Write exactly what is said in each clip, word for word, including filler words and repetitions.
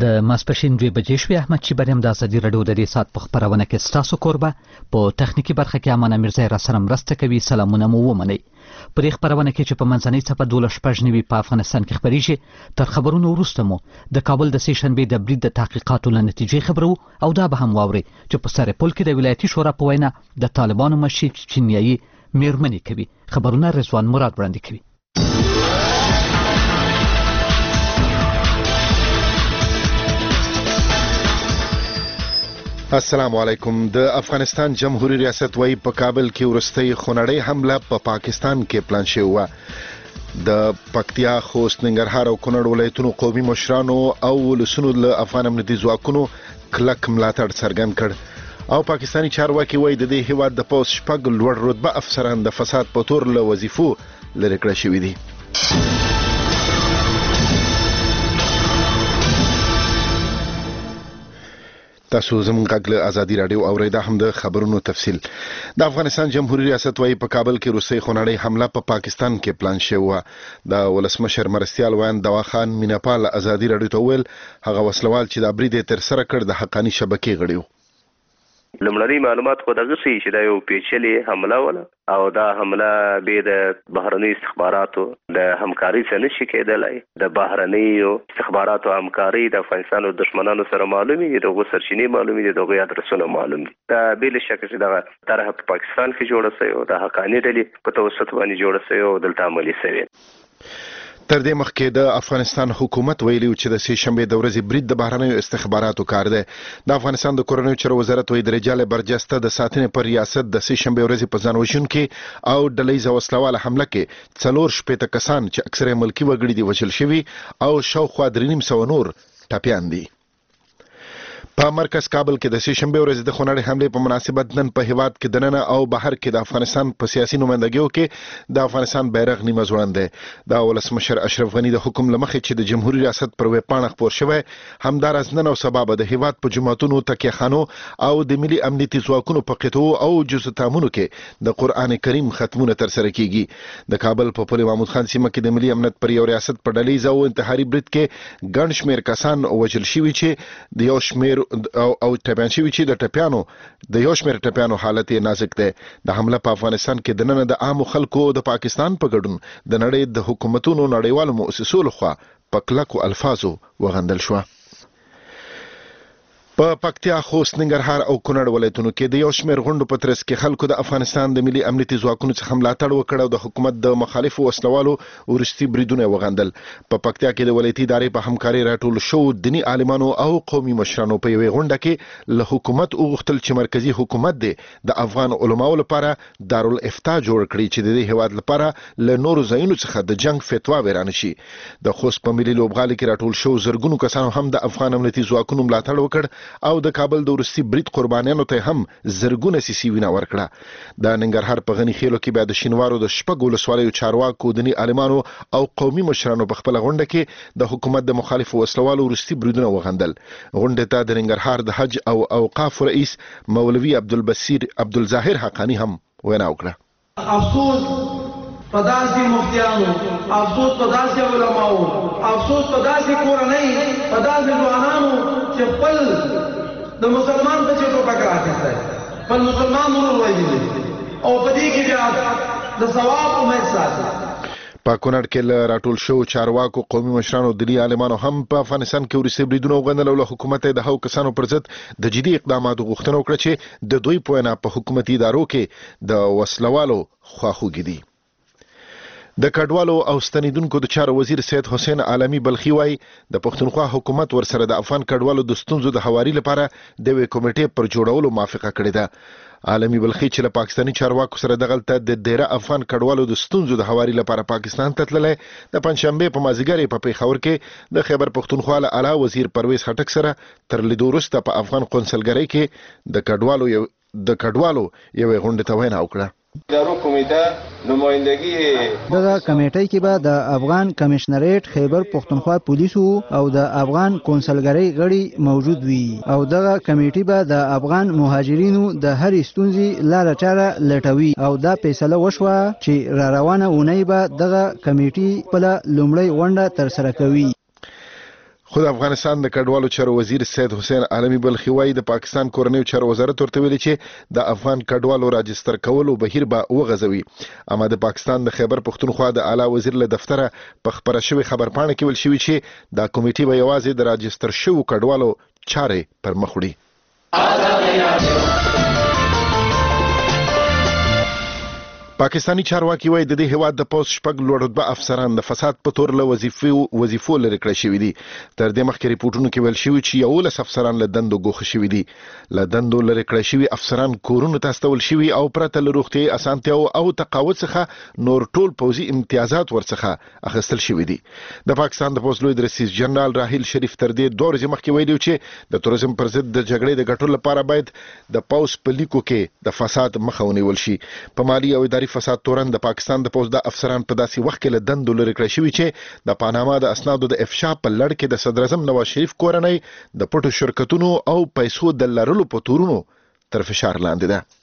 د ماسپښین دوه بجې شوې. احمد چیبریم د ازادي راډیو د دې ساعت په خپرونه کې ستاسو کوربه، په تخنیکي برخه کې امانه میرزا را سره مرسته کوي. سلامونه مو ومنئ. په دې خپرونه کې چې په منځنۍ څپه دولس شپږ نوي په افغانستان کې خپریږي، تر خبرونو وروسته مو د کابل د سې شنبې د برید د تحقیقاتو له نتیجې خبرو، او دا به هم واورئ چې په سرپل کې د ولایتي شورا په وینا د طالبانو مشر چینایي میرمنې کوي. خبرونه رضوان مراد وړاندې کوي. السلام علیکم. د افغانستان جمهوریت ریاست وایي په کابل کې ورستۍ خونړۍ حمله په پا پاکستان کې پلان شوې وه. د پکتیا، خوست، ننګرهار او کونړ ولایتونو قومي مشرانو او ولسونو له افغان امنیتي ځواکونو کلک ملاتړ څرګند کړ او پاکستاني چارواکي وایي د دې هیواد د پوځ شپږ لوړ رتبه افسران د فساد په تور له وظیفو لرې کړل شوي دي. تاسو زموږ غږ له ازادي راډیو اورئ. دا هم د خبرونو تفصیل. د افغانستان جمهوریت ریاست وایي په کابل کې روسي خونړۍ حمله په پا پاکستان کې پلان شوې وه. د ولسمشر مرستیال ویان دوا خان میناپال ازادي راډیو ته ویل هغه وسلوال چې د برید تر سره کړ د حقانی شبکې غړي وو. لمړني معلومات خو دغه شي چې دا یو پیچلې حمله وله او دا حمله به د بهرني استخباراتو د همکاري سره نشي کېدلای. د بهرني استخباراتو همکاري د افغانستان او دشمنانو سره معلومي دي، دغه سرچینې معلومي دي، دغه ادرسونه معلوم دي. دا بل شک چې دا طرح په پاکستان کې جوړه شوی او د حقانی ډلې په توسط باندې جوړه شوی او دلته عملي شوی. تر دې مخکې د افغانستان حکومت ویلي چې د سې شنبې د ورځې برید د بهرنیو استخباراتو کار دی. د افغانستان د کورنیو چارو وزارت وایي د رجال برجسته د ساتنې پر ریاست د سې شنبې ورځې په ځان وژونکي او ډلهییزه وسلواله حمله کې څلور شپېته کسان چې اکثره ملکي وګړي دي وژل شوي او شاوخوا درې نیم سوه نور ټپیان دي. په مرکز کابل کې د سې شنبې ورځې د خونړۍ حملې په مناسبت نن په هیواد کې دننه او بهر کې د افغانستان په سیاسي نمائندګیو کې د افغانستان بیرغ نیمه ځوړند دی. د ولسمشر اشرف غني د حکم له مخې چې د جمهوریت ریاست پر ویبپاڼه خپور شوی، همداراز نن او سبا به د هیواد په جوماتونو، تکیهخانو او د ملي امنیتي ځواکونو په قطعو او جزو تامونو کې د قرآن کریم ختمونه ترسره کیږي. د کابل په پل محمود خان سیمه کې د ملي امنیت پر یو ریاست په ډلهییز او انتحاري برید کې ګڼ شمېر کسان وژل شوي چې د یو شمېر او او ټپیان شوي چې د ټپیانو د یو شمېر ټپیانو حالت یې نازک دی. د حمله په افغانستان کې دننه د عامو خلکو د پاکستان په ګډون د نړۍ د حکومتونو نړیوالو مؤسسو لخوا په کلکو الفاظو وغندل شوه. په پکتیا، خوست، ننګرهار او کونړ ولایتونو کې د یو شمېر غونډو په ترڅ کې خلکو د افغانستان د ملي امنیتي ځواکونو څخه ملاتړ وکړ او د حکومت د مخالفو وسلوالو وروستي بریدونه وغندل. په پکتیا کې د ولایتي ادارې په همکاري راټول شوو دیني عالمانو او قومي مشرانو په یوې غونډه کې له حکومت وغوښتل چې مرکزي حکومت دی د افغان علماو لپاره دارالافتا جوړ کړي چې د دې هیواد لپاره له نورو ځایونو څخه د جنگ فتوا ورانه شي. د خوست په ملي لوبغالي کې راټول شوو زرګونو کسانو هم د افغان امنیتي ځواکونو ملاتړ وکړ او د کابل د وروستي برید قربانیانو ته هم زرګونه سیسي وینه ورکړه. د ننګرهار په غني خیلو کې بیا د شینوارو د شپږو ولسوالیو چارواکو، دیني عالمانو او قومي مشرانو په خپله غونډه کې د حکومت د مخالفو وسلوالو وروستي بریدونه وغندل. غونډې ته د ننګرهار د حج او اوقاف رئیس مولوي عبدالبصیر عبدالظاهر حقانی هم وینا وکړه. افسوس په داسې مفتیانو، افسوس په داسې علماو، افسوس په داسې کورنۍ، په داسې ځوانانو چې خپل د مسلمان په چټو پکړه اخیستی، خپل مسلمان ورور وژلي او په دې کې بیا د ثواب امید ساتي. په کونړ کې له راټول شوو چارواکو، قومي مشرانو، دیني عالمانو هم په افغانستان کې وروستي بریدونه وغندل او له حکومت د هغو کسانو پر ضد د جدي اقداماتو غوښتنه وکړه چې د دوی په وینا په حکومتي ادارو کې د وسلوالو خواخوږي دي. د کډوالو او ستنیدونکو د چارو وزیر سید حسین عالمي بلخي وایي د پښتونخوا حکومت ورسره د افغان کډوالو د ستونزو د هواري لپاره د یوې کمیټې پر جوړولو موافقه کړې ده. عالمي بلخي چې له پاکستاني چارواکو سره دغلته د ډیره افغان کډوالو د ستونزو د هواري لپاره پاکستان ته تللی، د پنځشنبې په مازدیګر په پیښور کې د خیبر پښتونخوا له اعلی وزیر پرویز خټک سره تر لیدو وروسته په افغان قونسلګرۍ کې د کډوالو یو د کډوالو یوې غونډې ته وینا وکړه. دارو کمیټه نمائندګي دغه کمیټې کې به د افغان کمشنریټ، خیبر پښتونخوا پولیسو او د افغان قونسلګرۍ غړي موجود وي او دغه کمیټې به د افغان مهاجرینو د هرې ستونزې لاره چاره لټوي او دا فیصله وشوه چې را روانه اونۍ به دغه کمیټې خپله لومړۍ غونډه ترسره کوي. خو د افغانستان د کډوالو چارو وزیر سید حسین عالمي بلخي وايي د پاکستان کورنیو چارو وزارت ورته ویلي چې د افغان کډوالو راجستر کولو بهیر به وغځوي. اما د پاکستان د خیبر پختونخوا د اعلی وزیر له دفتره په خبره شوی خبرپاڼه کې ویل شوی چې دا کمیټه به یوازې د راجستر شوو کډوالو چارې پر مخ وړي. پاکستانی چارواکي وايي د دې هیواد د پوز شپږ لوړ رتبه افسران د فساد په تور له وظیفو وظیفو لري کړی شوی دي. تر دې مخکې ریپورتونو کې ویل شوی چې یولس افسران له دندو ګوښه شوی دي. له دندو لري کړی شوی افسران کورونو ته استول شوی او پرته له روغتي اسانتیاو او تقاعد څخه نور ټول پوزي امتیازات ورڅخه اخیستل شوی دي. د پاکستان د پوز لوی رئیس جنرال راهیل شریف تر دې دوه ورځې مخکې ویلي چې د تورزم پر ضد د جګړې د ګټلو لپاره باید د پوز په لیکو کې د فساد مخه ونیول شي. په مالی او اداري فساد تورن د پاکستان د پوز د افسران په داسې وخت کې له دندو لري کړی شوی چې د پاناما د اسنادو د افشا په لړ کې د صدر اعظم نواز شریف کورنۍ د پټو شرکتونو او پیسو د لرلو په تورونو تر فشار لاندې ده.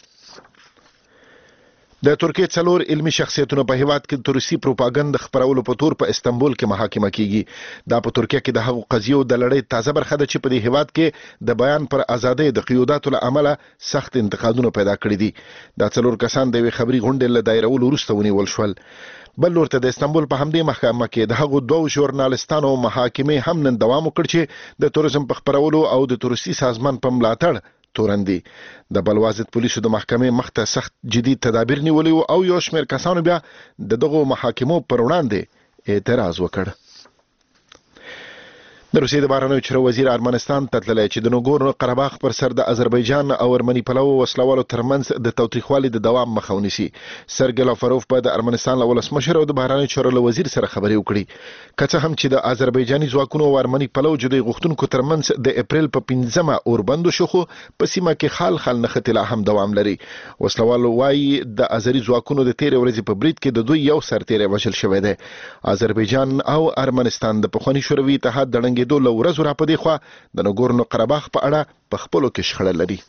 د ترکیې څلور علمي شخصیتونو په هیواد کې د روسي پروپاګاندا خبرولو په تور په استنبول کې محاکمه کیږي. دا په ترکیه کې د هغو قضیو د لړۍ تازه برخه ده چې په دې هیواد کې د بیان پر ازادۍ د قیوداتو له امله سخت انتقادونه پیدا کړي دي. دا څلور کسان د یوې خبري غونډې له دایرولو وروسته ونیول شول. بل لورته د استنبول په همدې محکمه کې د هغو دوه ژورنالستانو محاکمې هم نن دوام وکړ چې د تورزم په خبرولو او د روسي سازمان په ملاتړ تورندي. د بلوازت پولیسو د محکمې مخته سخت جدي تدابیر نیولي او یو شمېر کسانو بیا د دغو محاکمو پر وړاندې اعتراض وکړ. د روسیې د بهرنیو چارو وزیر ارمنستان ته تللی چې د نګورنو قرهباغ پر سر د آذربایجان او ارمني پلوو وسلوالو ترمنځ د تاوتریخوالي د دوام مخه ونیسي. سرګی لاوروف په د ارمنستان له ولسمشر او د بهرنیو چارو له وزیر سره خبرې وکړي. که څه هم چې د آذربایجاني ځواکونو او ارمني پلو جدي غوښتونکو ترمنځ د اپریل په پنځمه اوربند شو، خو په سیمه کې خال خال نښتې لا هم دوام لري. وسلوالو وايي د آذري ځواکونو د تیرې ورځې په برید کې د دوی یو سرتیری وژل شوی دی. آذربایجان او ارمنستان د پخواني شوروي اتحاد د ړنګېدو له ورځو را په دې خوا د نګورنو قرهباغ په اړه په خپلو کې شخړه لري.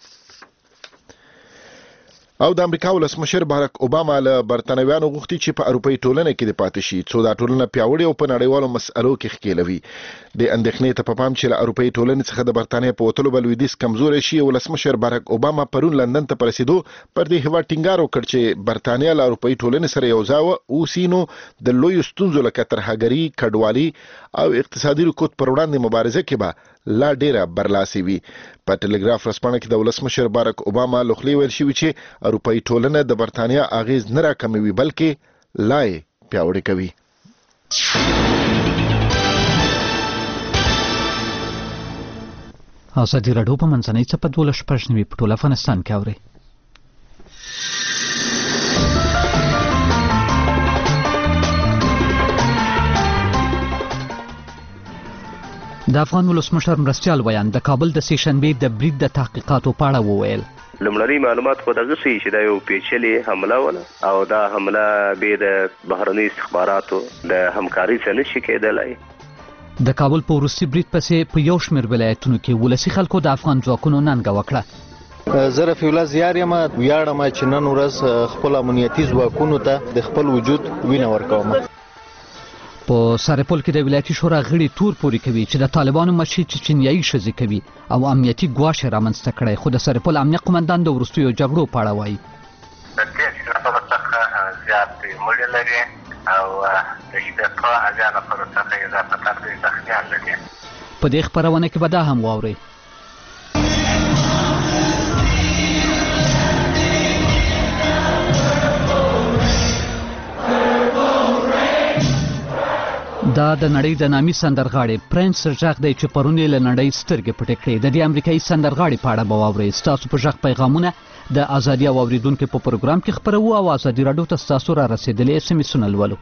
او د امریکا ولسمشر باراک اوباما له برتانویانو غوښتي چې په اروپایي ټولنه کې د پاتې شي څو دا ټولنه پیاوړې او په نړیوالو مسألو کې ښکېلوي. د اندېښنې ته په پام چې له اروپایي ټولنې څخه د برتانیا په وتلو به لویدیځ کمزوری شي، ولسمشر باراک اوباما پرون لندن ته په رسېدو پر دې هېواد ټینګار وکړ چې برتانیا له اروپایي ټولنې سره یو ځای اوسي نو د لویو ستونزو لکه ترهګري، کډوالي او اقتصادي رکود پر وړاندې مبارزه کې به لا ډیره برلاسي وي. په ټلګراف رسپانه کې د ولسمشر باراک اوباما لخوا ویل شوی چې اروپایي ټولنه د برتانیا اغیز نه راکموي بلکې لا یې پیاوړې کوي. ازادي راډیو په منځنۍ څپه دولس شپږ نوي په ټول افغانستان کې اوري. د افغان ولسمشر مرستیال ویان د کابل د سې شنبې د برید د تحقیقاتو په اړه وویل. لومړني معلومات خو دغه شي چې دا یو پیچلې حمله وه او دا حمله به د بهرني استخباراتو د همکاري سره نشي کېدلی. د کابل په وروستي برید پسې په یو شمېر ولایتونو کې ولسي خلکو د افغان ځواکونو ننګه وکړه. زه رفیع الله زیار یم، ویاړم چې نن ورځ خپل امنیتي ځواکونو ته د خپل وجود وینه ورکوم. په سرپل کې د ولایتي شورا غړي تور پوري کوي چې د طالبانو مشي چچنیایي ښځې کوي او امنیتي ګواښ یې رامنځته کړی، خو د سرپل امنیه قومندان د وروستیو جګړو په اړه وایي. د دې نفر څخه زیات مړي لري او د شپږ هزار نفر څخه اضافه تر زخمیان لري. په دې خبرونه کې به دا هم واورئ. دا د نړۍ د نامي سندرغاړي پرنس ژغ دی چې پرون یې له نړۍ سترګې پټې کړې. د دې امریکایي سندرغاړي په اړه به واورئ. ستاسو په ژغ پیغامونه د ازادي او اوریدونکو په پروګرام کې خپروو او ازادي راډیو ته ستاسو را رسېدلي اس ام اسونه لولو.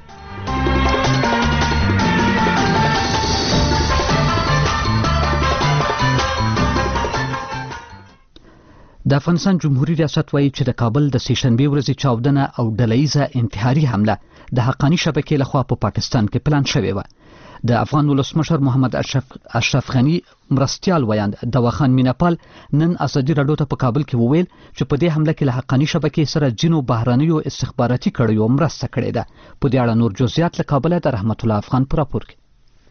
د افغانستان جمهوریت ریاست وایي چې د کابل د سې شنبې ورځې چاودنه او ډلهییزه انتحاري حمله د حقاني شبکې لخوا په پاکستان کې پلان شوې وه. د افغان ولسمشر محمد اشرف اشرف غني مرستیال ویان دواخان میناپال نن ازادي راډیو ته په کابل کې وویل چې په دې حمله کې له حقاني شبکې سره ځینو بهرنیو استخباراتي کړیو مرسته کړې ده. په دې اړه نور جزئیات له کابل د رحمت الله افغان پر راپور کې.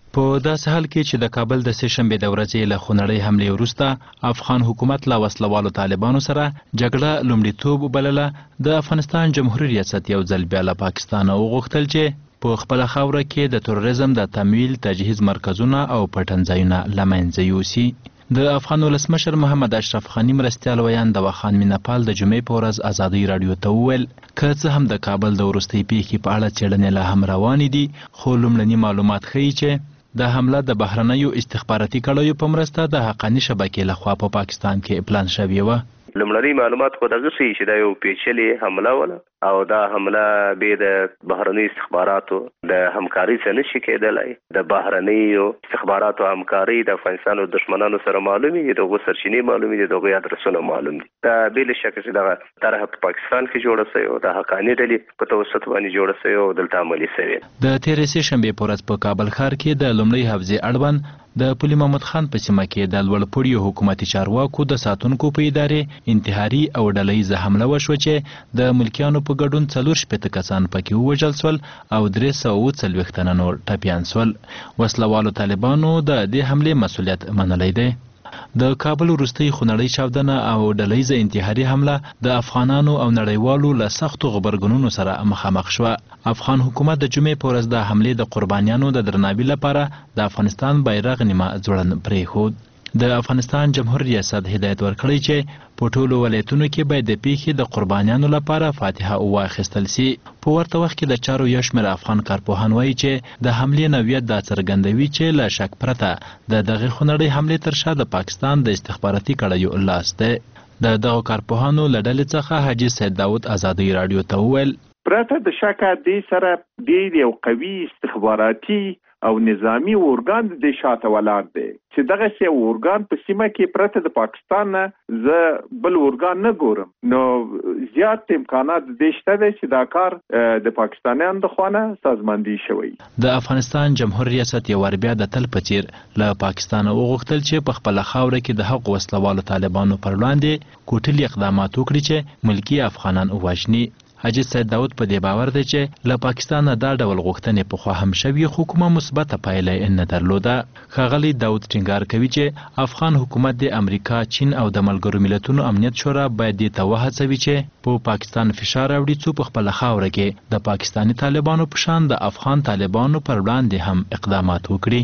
په داسې حال کې چې د کابل د سې شنبې د ورځې له خونړۍ حملې وروسته افغان حکومت له وسلوالو طالبانو سره جګړه لومړیتوب وبلله، د افغانستان جمهوریت ریاست یو ځل بیا له پاکستانه وغوښتل چې په خپله خاوره کې د تروریزم د تمویل تجهیز مرکزونه او پټنځایونه له منځه یوسي. د افغان ولسمشر محمد اشرف غني مرستیال ویان دواخان میناپال د جمعې په ورځ ازادۍ راډیو ته وویل که څه هم د کابل د وروستۍ پیښې په اړه څېړنې لا هم روانې دي، خو لومړني معلومات ښیي چې د حمله د بهرنیو استخباراتي کړیو په مرسته د حقاني شبکې لخوا په پاکستان کې پلان شوې وه. لومړني معلومات خو دغه ښیي چې دا یو پیچلې حمله وله او دا حمله بې د بهرنیو استخباراتو د همکارۍ څخه نشي کېدلی. د بهرنیو استخباراتو همکارۍ د افغانستان او دښمنانو سره معلومې دي، د هغو سرچینې معلومې دي، د هغوی ادرسونه معلوم دي. دا بې له شکه چې دغه طرحه په پاکستان کې جوړه سوې او د حقاني ډلې په توسط باندې جوړه سوې او دلته عملي سوې. د تېرې سې شنبې په ورځ په کابل ښار کې د لومړۍ حوزې اړوند د پولي محمد خان په سیمه کې د لوړ پوړیو حکومتي چارواکو د ساتونکو په ادارې انتحاري او ډلهییزه حمله وشوه چې د ملکیانو په ګډون څلور شپېته کسان پکې ووژل سول او درې سوه اووه څلوېښت تنه نور ټپیان سول. وسلوالو طالبانو د دې حملې مسؤلیت منلی دی. د کابل وروستۍ خونړۍ چاودنه او ډلهییزه انتحاري حمله د افغانانو او نړیوالو له سختو غبرګونونو سره مخامخ شوه. افغان حکومت د جمعې په ورځ د حملې د قربانیانو د درناوي لپاره د افغانستان بیرغ نیمه ځوړند پرېښود. د افغانستان جمهوریت ریاست هدایت ورکړی چې په ټولو ولایتونو کې باید د پیښې د قربانیانو لپاره فاتحه واخیستل سي. په ورته وخت کې د چارو یو شمېر افغان کارپوهان وایي چې د حملې نوعیت دا څرګندوي چې له شک پرته د دغې خونړۍ حملې تر شا د پاکستان د استخباراتي کړیو لاس دی. د دغو کارپوهانو له ډلې څخه حاجي سید داود ازادۍ راډیو ته وویل پرته د شکه دې سره ډېر یو قوي استخباراتي او نظامی اورګان د شاته ولاړ دی چې دغه سی اورګان په سیمه کې پرته د پاکستان نه زه بل اورګان نه ګورم، نو زیات امکانات د شته دی چې دا کار د پاکستانیانو د خوا نه سازماندهي شوی. د افغانستان جمهوریت ریاست یو وار بیا د تل په څیر له پاکستانه وغوښتل چې په خپله خاوره کې د هغو وسلوالو طالبانو پر وړاندې کوټلي اقدامات وکړي چې ملکي افغانان ووژني. حاجي سید داود په دې باور دی چې له پاکستانه دا ډول غوښتنې پخوا هم شوي خو کومه مثبته پایله نه درلوده. ښاغلی داود ټینګار کوي چې افغان حکومت د امریکا، چین او د ملګرو ملتونو امنیت شورا باید دې ته وهڅوي چې په پاکستان فشار راوړي څو په خپله خاوره کې د پاکستاني طالبانو په شان د افغان طالبانو پر وړاندې هم اقدامات وکړي.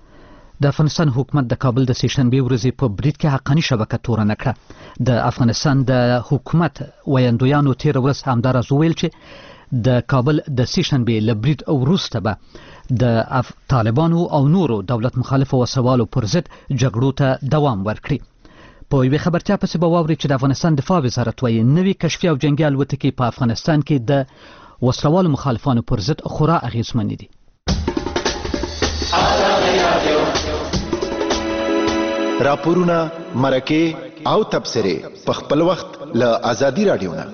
د افغانستان حکومت د کابل د سې شنبې ورځې په برید کې حقاني شبکه تورنه کړه. د افغانستان د حکومت ویاندویانو تېره ورځ همداراز وویل چې د کابل د سې شنبې له برید وروسته به د طالبانو او نورو دولت مخالفو وسوالو پر ضد جګړو ته دوام ورکړي. په یوې خبرتیا پسې به واورئ چې د افغانستان دفاع وزارت وایي نوې کشفي او جنګي الوتکې په افغانستان کې د وسلوالو مخالفانو پر ضد خورا اغېزمنې دي. راپورونه، مرکې او تبصرې په خپل وخت له ازادي راډیو نه.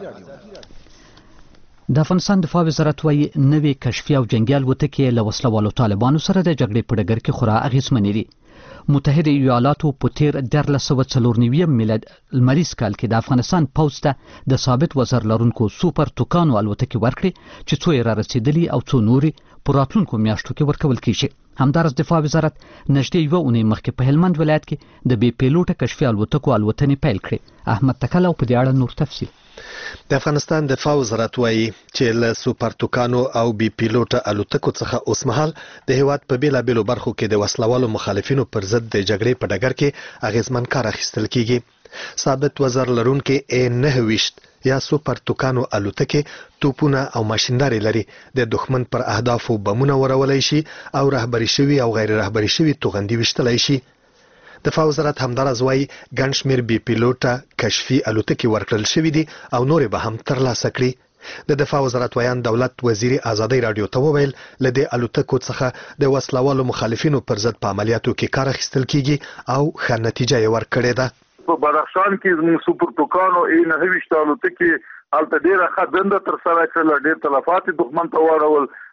د افغانستان دفاع وزارت وایي نوې کشفي او جنګي الوتکې له وسلوالو طالبانو سره د جګړې په ډګر کې خورا اغېزمنې دي. متحده ایالاتو په تیر دیارلس سوه څلور نوي میلاد لمریز کال کې د افغانستان پوځ ته د ثابت وزر لرونکو سوپر توکانو الوتکې ورکړې چې څو یې را رسېدلي او څو نورې په راتلونکو میاشتو کې ورکول کېږي. همداراز دفاع وزارت نږدې یوه اونۍ مخکې په هلمند ولایت کې د بې پیلوټه کشفي الوتکو الوتنې پیل کړې. احمد تکل او په دې اړه نور تفصیل. د افغانستان دفاع وزارت وایي چې له سوپر توکانو او بي پیلوټه الوتکو څخه اوسمهال د هیواد په بیلابیلو برخو کې د وسلوالو مخالفینو پر ضد د جګړې په ډګر کې اغیزمن کار اخیستل کیږي. ثابت وزر لرونکي ا نه ویشت یا سوپر توکانو الوتکې توپونه او ماشینداري لري. د دښمن پر اهدافو بمونه ورولای شي او رهبري شوي او غیر رهبري شوي توغندي وشتلای شي. دفاع وزارت همداراز وایي ګڼ شمېر بي پیلوټه کشفي الوتکې ورکړل شوي دي او نورې به هم ترلاسه کړي. د دفاع وزارت ویان دولت وزیر ازادۍ راډیو ته وویل له دې الوتکو څخه د وسلوالو مخالفینو پر ضد په عملیاتو کې کار اخیستل کیږي او ښه نتیجه یې ورکړې ده. په بدخشان کې زموږ سوپر توکانو ای نه ویشت الوتکې هلته ډېره ښه دنده ترسره کړله، ډېر تلفات یې دښمن ته واړول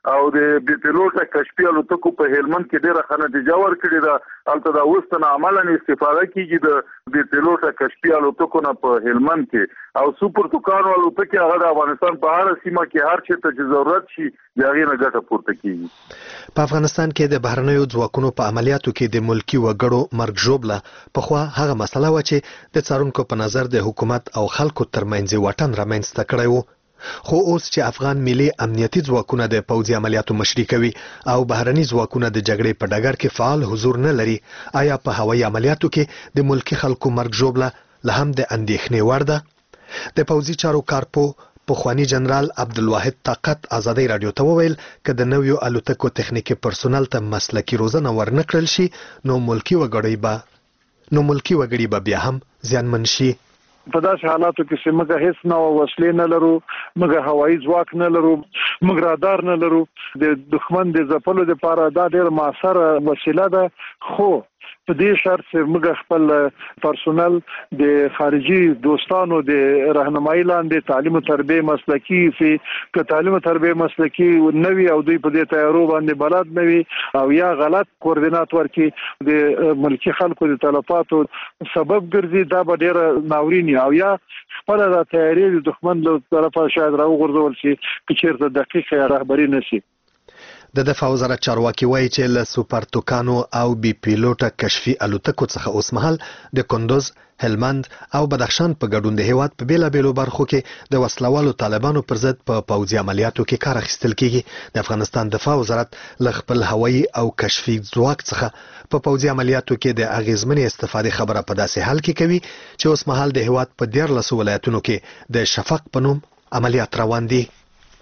او د بي پیلوټه کشفي الوتکو په هلمند کې ډېره ښه نتیجه ورکړې ده. هلته د اوس نه عملاً استفاده کیږي د بي پیلوټه کشفي الوتکو نه په هلمند کې، او سوپر توکانو الوتکې هغه د افغانستان په هر سیمه کې هر چېرته چې ضرورت شي د هغې نه ګټه پورته کیږي. په افغانستان کې د بهرنیو ځواکونو په عملیاتو کې د ملکی وګړو مرګ ژوبله پخوا هغه مسله وه چې د څارونکو په نظر د حکومت او خلکو ترمنځ واټن رامنځته کړی و. خو اوس چې افغان ملي امنیتي ځواکونه د پوځي عملیاتو مشري کوي او بهرني ځواکونه د جګړې په ډګر کې فعال حضور نه لري، آیا په هوایي عملیاتو کې د ملکی خلکو مرګ ژوبله له هم د اندېښنې وړ ده؟ د پوځي چارو کارپو پخوانی جنرال عبدالواحد طاقت ازادي رادیو ته وویل که د نویو الوتکو تخنیکي پرسونل ته مسلکي روزنه ورنکړل شي نو ملکی وګړي به نو ملکی وګړي به بیا هم زیانمن شي. په داسې حالاتو کې چې موږ هیڅ نوع وسلې نه لرو، موږ هوایي ځواک نه لرو، موږ رادار نه لرو، د دښمن د ځپلو لپاره دا ډېر مؤثره وسیله ده. خو په دې شرط چې موږ خپل پرسونل د خارجي دوستانو د راهنمایي لاندې تعلیم او تربیه مسلکي سي که تعلیم او تربیه مسلکي نوي او دوی په دې تیارو باندې بلد نوي او یا غلط کوردینات ورکي د ملکی خلکو د تلفاتو سبب ګرځي، دا به ډېر ناورین او یا خپل د تیاری د دښمن له طرفه شاید راوغورځول شي چې چیرته دقیقه رهبري نشي. د دفاع وزارت چارواکي وایي چې له سوپر توکانو او بي پیلوټه کشفي الوتکو څخه اوس مهال د کندوز، هلمند او بدخشان په ګډون د هیواد په بیلابیلو برخو کې د وسلوالو طالبانو پر ضد په پوځي عملیاتو کې کار اخیستل کیږي. د افغانستان دفاع وزارت له خپل هوایي او کشفي ځواک څخه په پوځي عملیاتو کې د اغیزمنې استفادې خبره په داسې حال کې کوي چې اوس مهال د هیواد په دیارلسو ولایتونو کې د شفق په نوم عملیات روان دي.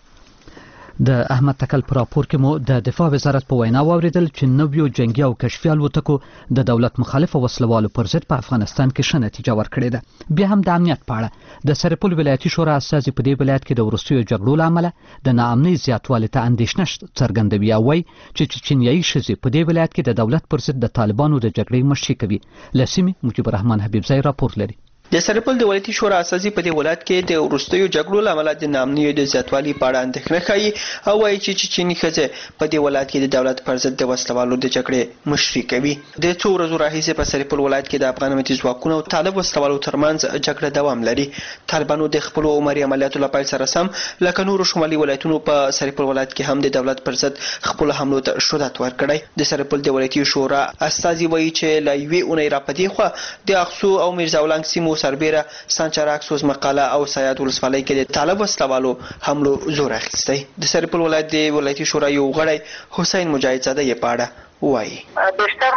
د احمد تکل پر راپور کې مو د دفاع وزارت په وینا واوریدل چې نویو جنگي او کشفي الوتکو د دولت مخالفه وسلوالو پر ضد په افغانستان کې ښه نتیجه ورکړې ده. بیا هم د امنیت په اړه د سرپل ولایتي شورا استازي په دې ولایت کې د وروستیو جګړو له امله د ناامنۍ زیاتوالي ته اندېښنه څرګندوي او وایي چې چچنیایي ښځې په دې ولایت کې د دولت پر ضد د طالبانو د جګړې مشري کوي. له سیمې مجيب الرحمن حبیبزی راپور لري. د سرپل د ولایتي شورا اساسي په دې ولایت کې د وروستیو جګړو له امله د ناامنۍ د زیاتوالي په اړه اندېښنه ښیي او وایي چې چچني ښځې په دې ولایت کې د دولت پر ضد د وسلوالو د جګړې مشري کوي. د څو ورځو راهیسې په سرپل ولایت کې د افغان امنیتي ځواکونو او طالب وسلوالو ترمنځ جګړه دوام لري. طالبانو د خپلو عمري عملیاتو له پیل سره سم لکه نورو شمالي ولایتونو په سرپل ولایت کې هم د دولت پر ضد خپلو حملو ته شدت ورکړی. د سرپل د ولایتي شورا استازي وایي چې له یوې اونۍ راپدې خوا د اقصو او میرزاولنګ سیمو سربیره سانچراک سوز مقاله او سیاد ولسوالۍ کې د طالب وسلوالو حملو زور اخیستی. د سرپل ولایت د ولایتي شورا یو غړی حسین مجاهد زاده یې په اړه وایي. بیشتر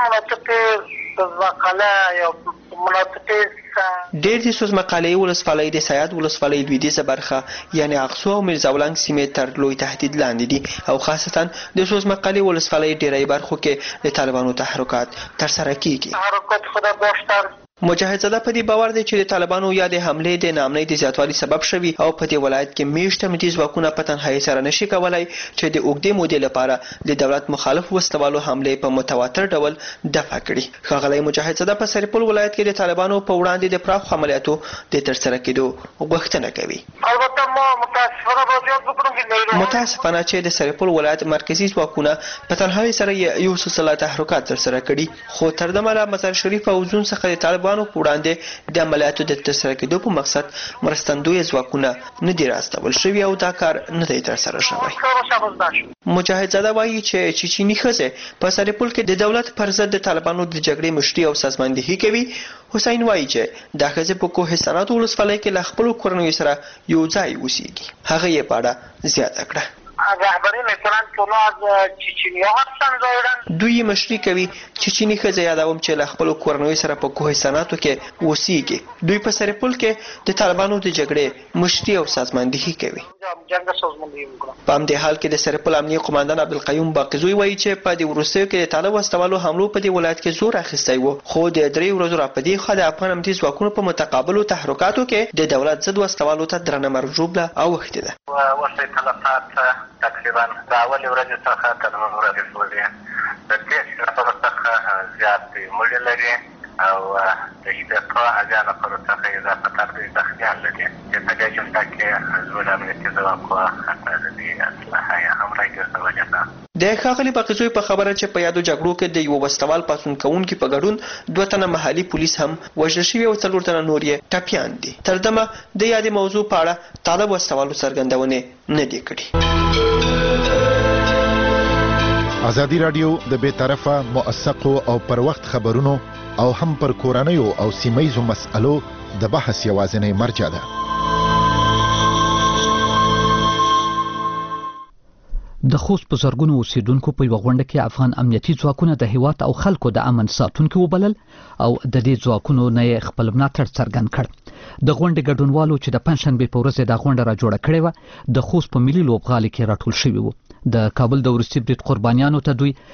مناطق مقاله یا مناطق ډېر د سوز مقالې ولسوالۍ د سیاد ولسوالۍ لویدیځه برخه یعنی اقصو او میرزاولنګ سیمې تر لوی تهدید لاندې دي او خاصتا د سوز مقالې ولسوالۍ ډېری برخو کې د طالبانو تحرکات ترسره کیږي. تحرکات خود بیشتر مجاهد زاده په دې باور دی چې د طالبانو یا د حملې د ناامنۍ د زیاتوالي سبب شوي او په دې ولایت کې میشت امنیتي ځواکونه په تنهایي سره نشي کولای چې د اوږدې مودې لپاره د دولت مخالف وسلوالو حملې په متواتر ډول دفع کړي. ښاغلی مجاهد زاده په سرپل ولایت کې د طالبانو په وړاندې د پراخو عملیاتو د ترسره کېدو غوښتنه کوي. البته ما متاسفانه باید وکړم چې متاسفانه چې د سرپل ولایت مرکزي ځواکونه په تنهایي سره یو سلسله تحرکات ترسره کړي خو تر دمه له مزار شریف او زون څخه د طالبانو په وړاندې د عملیاتو د ترسره کېدو په مقصد مرستندوی ځواکونه نه دي راستول شوي او دا کار نه دی ترسره شوی. مجاهد زاده وایي چې چچني ښځې په سرپل کې د دولت پر ضد د طالبانو د جګړې مشري او سازماندهي کوي. حسین وایي چې دا ښځې په کوهستانات ولسوالۍ کې له خپلو کورنیو سره یو ځای اوسېږي. هغه یې په اړه زیاته کړه. رهبری میکنن که اونا از چچنی ها هستن ظاهرا دوی مشري کوي. چچني ښځې یادوم چې له خپلو کورنیو سره په کوهستاناتو کې اوسېږي. دوی په سرپل کې د طالبانو د جګړې مشري او سازماندهي کوي. جنگ سازماندهی میکنن. په همدې حال کې د سرپل امنیه قماندان عبدالقیوم باقزوی وایي چې په دې وروستیو کې د طالب وسلوالو حملو په دې ولایت کې زور اخیستی و خو د درې ورځو راپدې خوا د افغان امنیتي ځواکونو په متقابلو تحرکاتو کې د دولت ضد وسلوالو ته درنه مرګ ژوبله اوښتې ده. وروستۍ تلفات تقریبا د اولې ورځې څخه تر نن ورځې پورې د دېرش نفرو څخه زیات مړي لري او د شپېتو اویا نفرو څخه اضافه تر دوی زخمیان لري چې په دې جمله کې زموږ امنیتي ځواکونه د دې اسلحه یې هم راګرځي. وجه ده. د ښاغلي باقرزوی په خبره چې په یادو جګړو کې د یو وسلوال پاڅون کوونکي په ګډون دوه تنه محلي پولیس هم وژل شوي او څلور تنه نور یې ټپیان دي. تر دمه د یادې موضوع په اړه طالب وسلوالو څرګندونې نه دي کړي. ازادي رادیو د بې طرفه موثقو او پر وخت خبرونو او هم پر کورنیو او سیمهیزو مسألو د بحث یوازینی مرجع ده. د خوست په زرګونو اوسیدونکو په یوه غونډه کې افغان امنیتي ځواکونه د هیواد او خلکو د امن ساتونکي وبلل او د دې ځواکونو نه یې خپل ملاتړ څرګند کړ. د غونډې ګډونوالو چې د پنځشنبې په ورځ دا غونډه را جوړه کړې وه د خوست په ملي لوبغالي کې راټول شوي وو. د کابل د وروستي برید قربانیانو ته دوی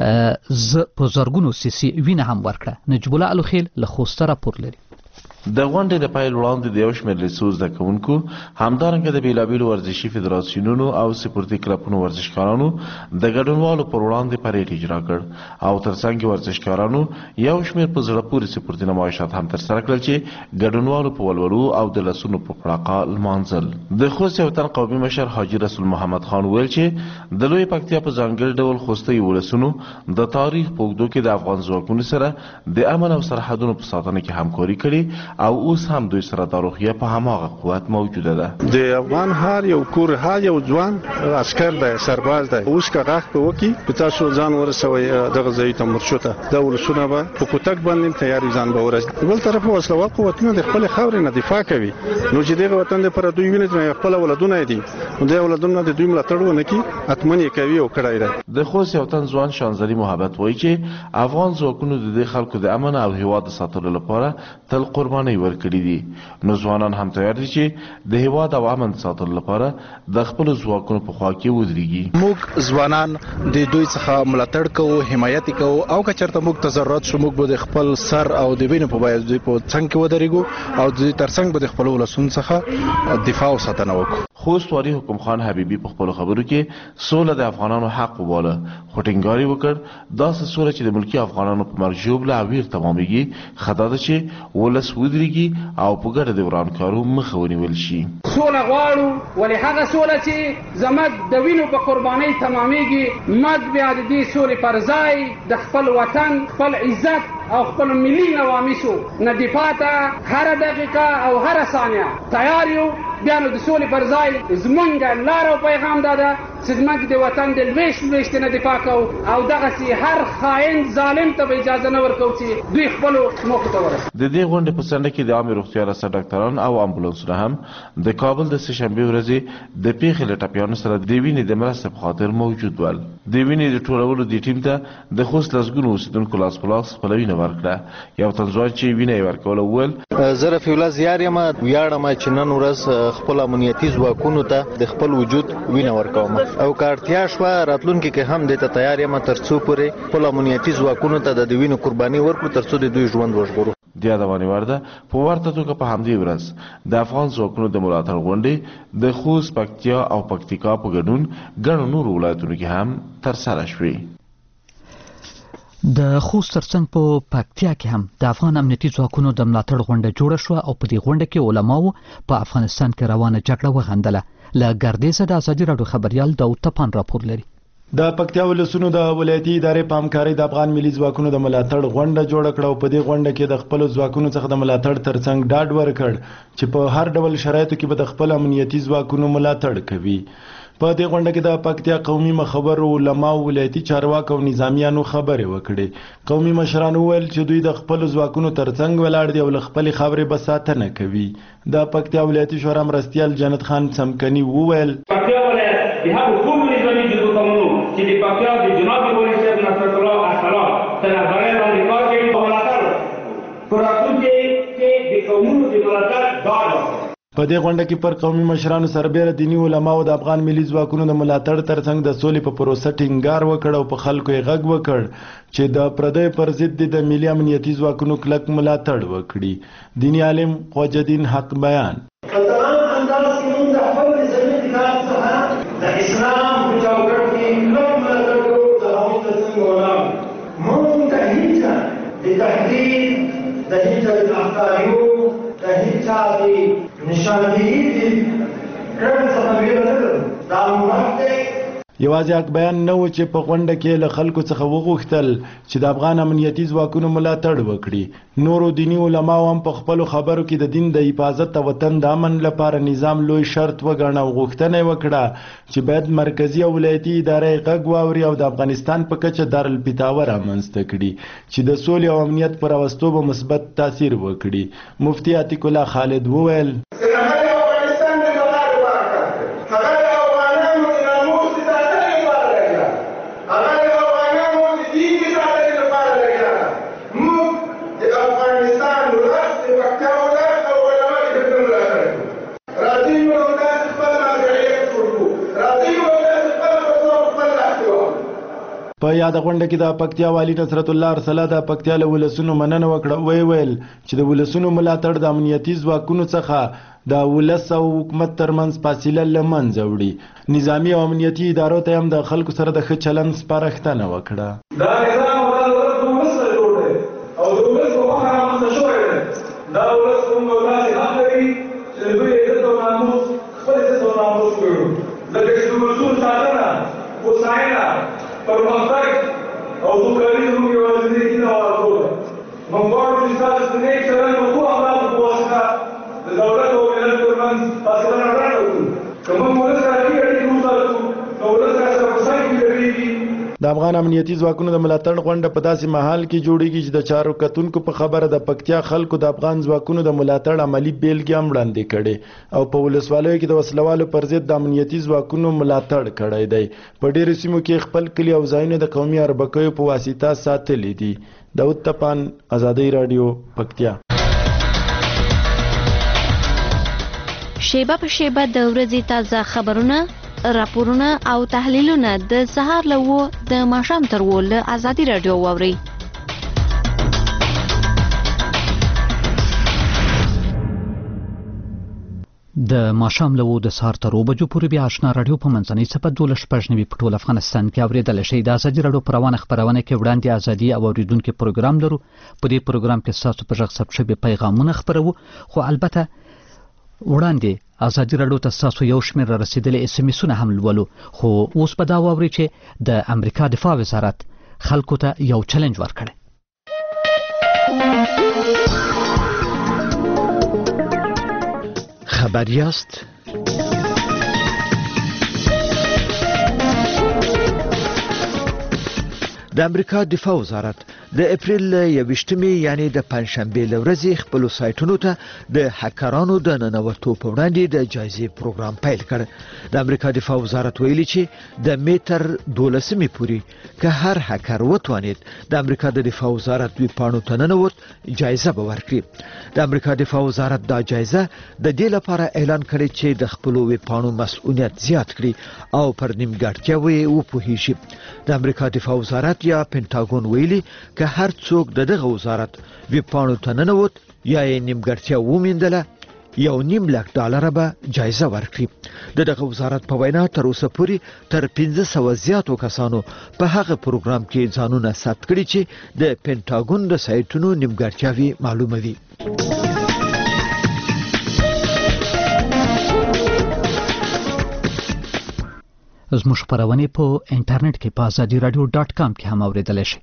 ز په زرګونو سیسي وینه هم ورکړه. نجیب الله الخیل له خوسته راپور لري. د غونډې د پیل وړاندې د یو شمېر لیسو زده کوونکو همدارنګه د بېلابېلو ورزشي فدراسیونونو او سپورتي کلبونو ورزشکارانو د ګډونوالو پر وړاندې پریډ اجرا کړ او ترڅنګ یې ورزشکارانو یو شمېر په زړه پورې سپورتي نمایشات هم ترسره کړل چې ګډونوالو په ولولو او د لاسونو په پړاقه لمانځل. د خوست یو تن قومي مشر حاجي رسول محمد خان ویل چې د لوی پکتیا په ځانګړي ډول خوستی ولسونو د تاریخ په اوږدو کې د افغان ځواکونو سره د امن او سرحدونو په ساتنه کې همکاري کړې او اوس هم دوی سره دا روحیه په هماغه قوت موجوده ده. د افغان هر یو کور هر یو ځوان عسكر دی، سرباز دی. اوس که غاښ په وکی په تاسو ځان ورسوي دغه ځای ته مرشته دا ولسونه به په کوتک باندې تیاری ځان به ورسوي. بل طرف وسلوال قوتونه د خپل خاورې نه دفاع کوي نو چې دغه وطن لپاره دوی ویني چې خپل ولادونه دي نو د ولادونه د دوی ملاتړ ونه کی اتمنې کوي او کړای دی. د خوست یو تن ځوان شانزلي محبت وایي چې افغان ځواکونو د دې خلکو د امن او هیواد ساتلو لپاره تل قرباني ورکړي دي. نو ځوانان هم تیار دي چې د هیواد او امن ساتلو لپاره د خپل ځواکونو په خوا کې ودرېږي. موږ ځوانان د دوی څخه ملاتړ کوو، حمایت کوو او که چېرته موږ ته ضرورت شو موږ به د خپل سر او د وینې په بیه دوی په څنګ کې ودرېږو او د ترڅنګ به د خپلو ولسونو څخه دفاع او ساتنه وکړو. خوست والي حکم خان حبیبي په خپلو خبرو کې سوله د افغانانو حق وباله خو ټینګار یې وکړ داسې سوله چې د ملکي افغانانو په مرګ ژوبله او ویر تمامېږي ښه دا ده چې ولس ودرېږي او په ګډه د ورانکارو مخه ونیول شي. سوله غواړو ولې هغه سوله چې زموږ د وینو په قربانۍ تمامېږي موږ بیا د دې سولې پر ځای د خپل وطن خپل عزت او خپل ملي نواميسو نه دفاع ته هر دقیقه او هر ثانیه تیار یو. بیا نو د سولې پر ځای زمونږ لار او پیغام دا ده چې زموږ د وطن د لویشت لویشت نه دفاع کوو او دغسې هر خاین ظالم ته به اجازه نه ورکوو چې دوی خپلو موخو ته ورسوي. د دې غونډې په څنډه کې د عامې روغتیا رسا ډاکټران او امبولانسونه هم د کابل د سهشنبې ورځې د پیښې له ټپیانو سره د وینې د مرستې په خاطر موجود ول. د وینې د ټولولو دې ټیم ته د خوست لسګونو اوسېدونکو لاس په لاس خپله وینه ورکړه. یو تن ځوان چې وینه یې ورکوله وویل زه رفیع الله زیار یم، ویاړم چې نن ورځ خپل امنیتي ځواکونو ته د خپل وجود وینه ورکوم او که اړتیا شوه راتلونکي کې هم دې ته تیار یم تر څو پورې خپل امنیتي ځواکونو ته د وینو قرباني ورکړو تر څو د دوی ژوند وژغورو. د یادونې وړ ده په ورته توګه په همدې ورځ د افغان ځواکونو د ملاتړ غونډې د خوست، پکتیا او پکتیکا په ګډون ګڼو نورو ولایتونو کې هم ترسره شوې. د خوست ترڅنګ په پکتیا کې هم د افغان امنیتي ځواکونو د ملاتړ غونډه جوړه شوه او په دې غونډه کې علماو په افغانستان کې روانه جګړه وغندله. له ګردیزه د ازادي راډیو خبریال داود تپان راپور لري. د پکتیا ولسونو د ولایتي ادارې په همکارۍ د افغان ملي ځواکونو د ملاتړ غونډه جوړه کړه او په دې غونډه کې د خپلو ځواکونو څخه د ملاتړ ترڅنګ ډاډ ورکړ چې په هر ډول شرایطو کې به د خپل امنیتي ځواکونو ملاتړ کوي. په دې غونډه کې د پکتیا قومي مخبر علما او ولایتي چارواکو او نظامیانو خبرې وکړې. قومي مشرانو وویل چې دوی د خپل ځواکونو ترڅنګ ولاړ دي او له خپلې خاورې به ساتنه کوي. د پکتیا ولایتي شورا مرستیال جنت خان څمکني وویل پکتیا ولایت د هغو ټولو نظامي جزوتمونو چې د پکتیا د جناب ولي صاحب نصرت الله السلام تر رهبرۍ لاندې کار کوي په ملاتړ په راتلونکي کې د قومونو د ملاتړ ډاډ ورکوي. په دې غونډه کې پر قومي مشرانو سربېره دیني علماو د افغان ملي ځواکونو د ملاتړ ترڅنګ د سولې په پروسه ټینګار وکړ او په خلکو یې غږ وکړ چې د پردیو پر ضد د ملي امنیتي ځواکونو کلک ملاتړ وکړي. دیني عالم خواجه دین حق بیان په تمام انداز کې موږ د خپل نظامي اتحاد څخه د اسلام په چوکاټ کې کلک ملاتړ کوو. د هغوی ترڅنګ ولاړ موږ د هیچا د تحریک د هیچا د افکاریو د هیچا د نشاندهی دې کړن څخه ویره نه لرو. دا موږ دی یوازې حق بیان نه و چې په غونډه کې له خلکو څخه وغوښتل چې د افغان امنیتي ځواکونو ملاتړ وکړي. نورو دیني علماو هم په خپلو خبرو کې د دین د حفاظت او وطن د امن لپاره نظام لوی شرط وګڼه او غوښتنه یې وکړه چې باید مرکزي او ولایتي ادارې غږ واوري او د افغانستان په کچه دارالفتاوه رامنځته کړي چې د سولې او امنیت پر راوستو به مثبت تاثیر وکړي. مفتي عتیق الله خالد وویل په یاد غونډه کې د پکتیا والی نصرت الله ارسله د پکتیا له ولسونو مننه وکړه. وی ویل چې د ولسونو ملاتړ د امنیتي ځواکونو څخه د ولس او حکومت ترمنځ فاصله له منځه وړي. نظامي او امنیتي ادارو ته هم د خلکو سره د ښه چلند سپارښتنه وکړه. دا نظام ولادت د ولس سره جوړ دی او د ولس په مخه رامنځته شوی دی. دا ولس موږ داسې حق لري چې د دوی عزت او ناموس خپل عزت او ناموس وکړو. ځکه چې د ولسونو ساتنه هوساینه پرمختګ او سوکالي زموږ یوازینۍ هیله او ارزو ده. موږ غواړو چې ستاسو د نیک چلند او ښو اخلاقو په واسطه د دولت او ملت ترمنځ فاصله راټیټه کړو. که موږ ولس سره ښې اړیکې وساتو نو ولس راسره په څنګ کې ډېرېږي. د افغان امنیتي ځواکونو د ملاتړ غونډه په داسې مهال کې جوړیږي چې د چارو کتونکو په خبره د پکتیا خلکو د افغان ځواکونو د ملاتړ عملی بیلګې هم وړاندې کړي او په ولسوالیو کې د وسلوالو پر ضد د امنیتي ځواکونو ملاتړ کړی دی. په ډېرو سیمو کې خپل کلي او ځایونه د قومي اربکیو په واسطه ساتلي دي. داود تپان، ازادي راډیو، پکتیا. شیبه په شیبه د ورځې تازه خبرونه، راپورونه او تحلیلونه د سهار له و د ماښام تر و له ازادي راډیو واورئ. د ماښام له و د سهار تر اوه بجو پورې بیا اشنا راډیو په منځنۍ څپه دولس شپږ نوي په ټول افغانستان کې اورېدلی شئ. د ازادي راډیو په روانه خپرونه کې وړاندې ازادي او اورېدونکي پروګرام لرو. په دې پروګرام کې ستاسو په غږ ثبت شوي پیغامونه خپروو، خو البته وړاندې ازادي راډیو ته ستاسو یو شمېر را رسېدلي اس ام اسونه هم لولو. خو اوس به دا واورئ چې د امریکا دفاع وزارت خلکو ته یو چلنج ورکړی. خبر یاست؟ د امریکا دفاع وزارت د اپریل یویشتمې یعنی د پنځشنبې له ورځې خپلو سایټونو ته د هکرانو د ننوتو په وړاندې د جایزې پروګرام پیل کړ. د امریکا دفاع وزارت ویلي چې د مې تر دولسمې پورې که هر هکر وتوانید د امریکا د دفاع وزارت ویب پاڼو ته ننوت جایزه به ورکړي. د امریکا دفاع وزارت دا جایزه د دې لپاره اعلان کړی چې د خپلو ویب پاڼو مسؤلیت زیات کړي او پر نیمګړتیاوو یې وپوهیږي. د امریکا دفاع وزارت یا پینټاګون ویلي که هر څوک د دغه وزارت ویب پاڼو ته ننوت یا یې نیمګړتیا وموندله یو نیم لک ډالره به جایزه ورکړي. د دغه وزارت په وینا تر اوسه پورې تر پنځه سوه زیاتو کسانو په هغه پروګرام کې ځانونه ثبت کړي چې د پینټاګون د سایټونو نیمګړتیاوې معلوموي. زموږ خپرونې په انټرنیټ کې په ازادي راډیو ډاټ کام کې هم اورېدلی شئ.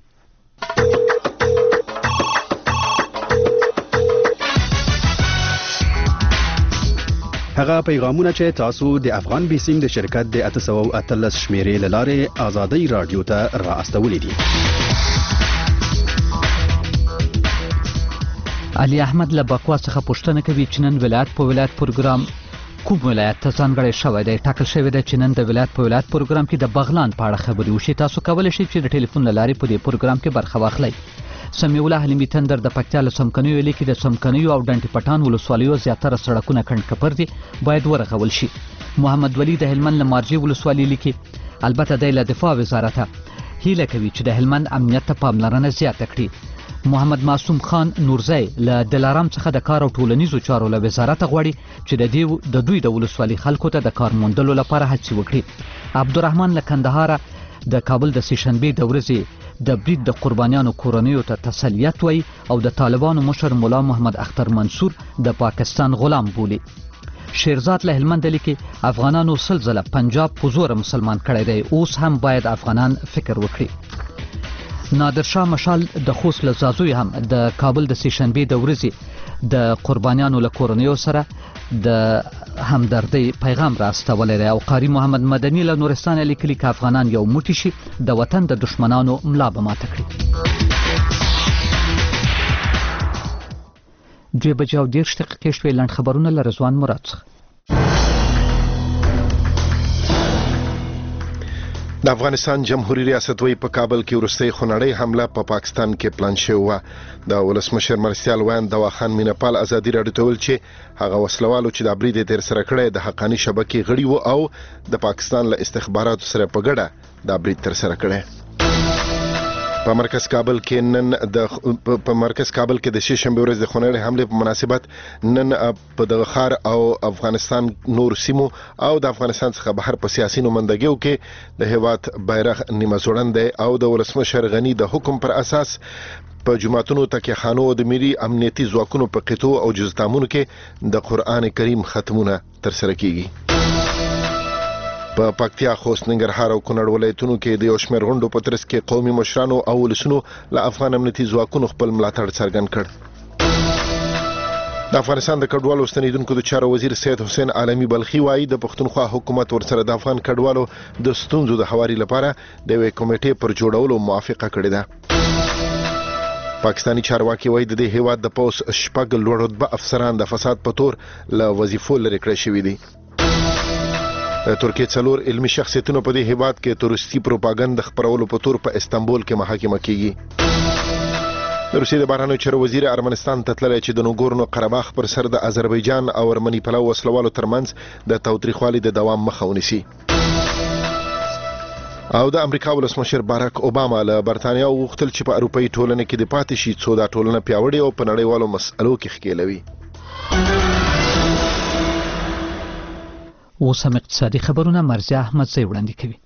هغه پیغامونه چې تاسو د افغان بیسیم د شرکت د اته سوه اتلس شمیرې له لارې ازادي راډیو ته را استولي دي. علي احمد له بکوا څخه پوښتنه کوي چې نن ولایت په ولایت پروګرام کوم ولایت ته ځانګړی شوی دی؟ ټاکل شوی دی چې نن د ولایت په ولایت پروګرام کې د بغلان په اړه خبرې وشي. تاسو کولی شئ چې د ټلیفون له لارې په دې پروګرام کې برخه واخلئ. سمیع الله حلیمي تندر د پکتیا له څمکنیو لیکي د څمکنیو او ډنډ پټان ولسوالیو زیاتره سړکونه کڼکپر دي، باید ورغول شي. محمد ولی د هلمند له مارجې ولسوالۍ لیکي البته دی له دفاع وزارته هیله کوي چې د هلمند امنیت ته پاملرنه زیاته کړي. محمد معصوم خان نورزی له دلارام څخه د کار او ټولنیزو چارو له وزارت غواړي چې د دې د دوی د ولسوالۍ خلکو ته د کار موندلو لپاره هڅې وکړي. عبدالرحمن له کندهاره د کابل د سهشنبې د ورځې د برید د قربانیانو کورنیو ته تسلیت وایي او د طالبانو مشر مولا محمد اختر منصور د پاکستان غلام بولي. شیرزاد له هلمند لیکي افغانانو سل ځله پنجاب په زوره مسلمان کړی دی، اوس هم باید افغانان فکر وکړي. نادر شاه مشال د خوست له زازوی هم د کابل د سهشنبې د ورځې د قربانیانو له کورنیو سره د همدردۍ پیغام را استولی دی او قاری محمد مدني له نورستان لیکلي که افغانان یو موټی شي د وطن د دشمنانو ملا به ماته کړي. دوی بجې او دېرش دقیقې شوې. لنډ خبرونه له رضوان مراد څخه. د افغانستان جمهوریت ریاست وی په کابل کې وروستۍ خونړۍ حمله په پا پاکستان کې پلان شوې وه. د ولسمشر مرستیال ویاند دواخان مینپال ازادي راډیو ته ویل چې هغه وسلوالو چې د برید یې ترسره کړی د حقاني شبکې غړي وو او د پاکستان له استخباراتو سره په ګډه د برید ترسره کړی. په مرکز کابل کې نن د په مرکز کابل کې د شنبه ورځ د خونړۍ حمله په مناسبت نن په دغه ښار او افغانستان نور سیمو او د افغانستان څخه بهر په سیاسي نمائندګیو کې د هیواد بیرغ نیمه ځوړند او د ولسمشر غنی د حکم پر اساس په جماعتونو تکیه خانو او د ملي امنیتي ځواکونو په قطو او جزدامونو کې د قران کریم ختمونه ترسره کیږي. په پکتیا، خوست، ننګرهار او کونړ ولایتونو کې د یو شمېر غونډو په ترڅ کې قومي مشرانو او ولسونو له افغان امنیتي ځواکونو خپل ملاتړ څرګند کړ. د افغانستان د کډوالو ستنیدونکو د چارو وزیر سید حسین عالمي بلخي وایي د پښتونخوا حکومت ورسره د افغان کډوالو د ستونزو د هواري لپاره د یوې کمیټې پر جوړولو موافقه کړې ده. پاکستانی چارواکي وایي د دې هیواد د پوس شپږ لوړ رتبه افسران د فساد په تور له وظیفو لرې کړی شوي دي. ترکیه څلور علمي شخصیتونو په دې هیواد کې تورستي پروپاګاندا خپرولو په تور په استانبول کې محاکمه کیږي. د روسیې د بهرنیو چارو وزیر ارمنستان ته تللی چې د نوګورنو قرهباخ پر سر د آذربایجان او ارمني پلو وسلوالو ترمنځ د تاوتریخوالي د دوام مخه ونیسي. او د امریکا ولسمشر باراک اوباما له برتانیا وغوښتل چې په اروپایي ټولنه کې د پاتې شي څو دا ټولنه پیاوړې او په نړیوالو مسألو کې ښکېلوي. اوس هم اقتصادي خبرونه مرزیه احمدزی وړاندې کوي.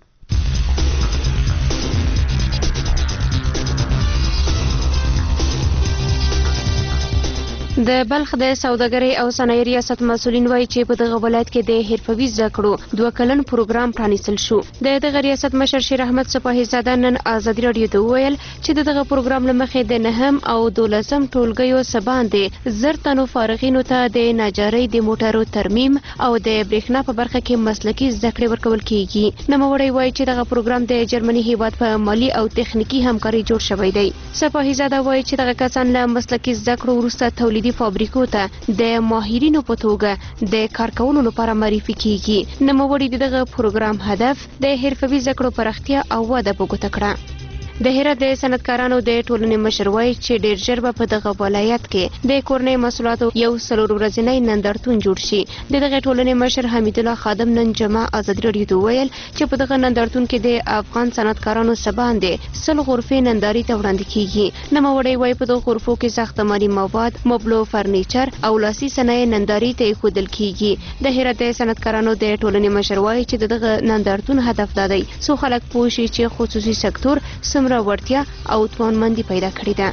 د بلخ د سوداګرۍ او صنایع ریاست مسولین وایي چې په دغه ولایت کې د حرفوي زده کړو دوه کلن پروګرام پرانیستل شو. د دغه ریاست مشر شیر احمد سپاهی زاده نن ازادي راډیو ته وویل چې دغه پروګرام له مخې د نهم او دولسم ټولګیو څخه باندې زر تنو فارغینو ته د نجارۍ د موټرو ترمیم او د برېښنا په برخه کې مسلکي زده کړې ورکول کیږي. نوموړی وایي چې دغه پروګرام د جرمني هیواد په مالی او تخنیکی همکاري جوړ شوی دی. سپاهی زاده وایي چې دغه کسان له مسلکي زده کړو وروسته تولیدي فابریکو ته د ماهرینو په توګه د کار کولو لپاره معرفي کیږي. نوموړي دغه پروګرام هدف د حرفوي زده کړو پراختیا او وده په ګوته کړه. د هرات د صنعتکارانو د ټولنې مشر وایي چې ډېر ژر به په دغه ولایت کې د کورنۍ محصولاتو یو څلور ورځنی نندارتون جوړ شي. د دغه ټولنې مشر حمید الله خادم نن جمعه ازادي راډیو ته وویل چې په دغه نندارتون کې د افغان صنعتکارانو څخه باندې سل غرفې نندارې ته وړاندې کیږي. نوموړی وایي په دغه غرفو کې ساختماني مواد، مبلو، فرنیچر او لاسي صنایع نندارې ته ایښودل کیږي. د هرات د صنعتکارانو د ټولنې مشر وایي چې دغه نندارتون هدف دا دی څو خلک پوه شي چې خصوصي سکتور ورتیا او توانمندي پیدا کړې ده.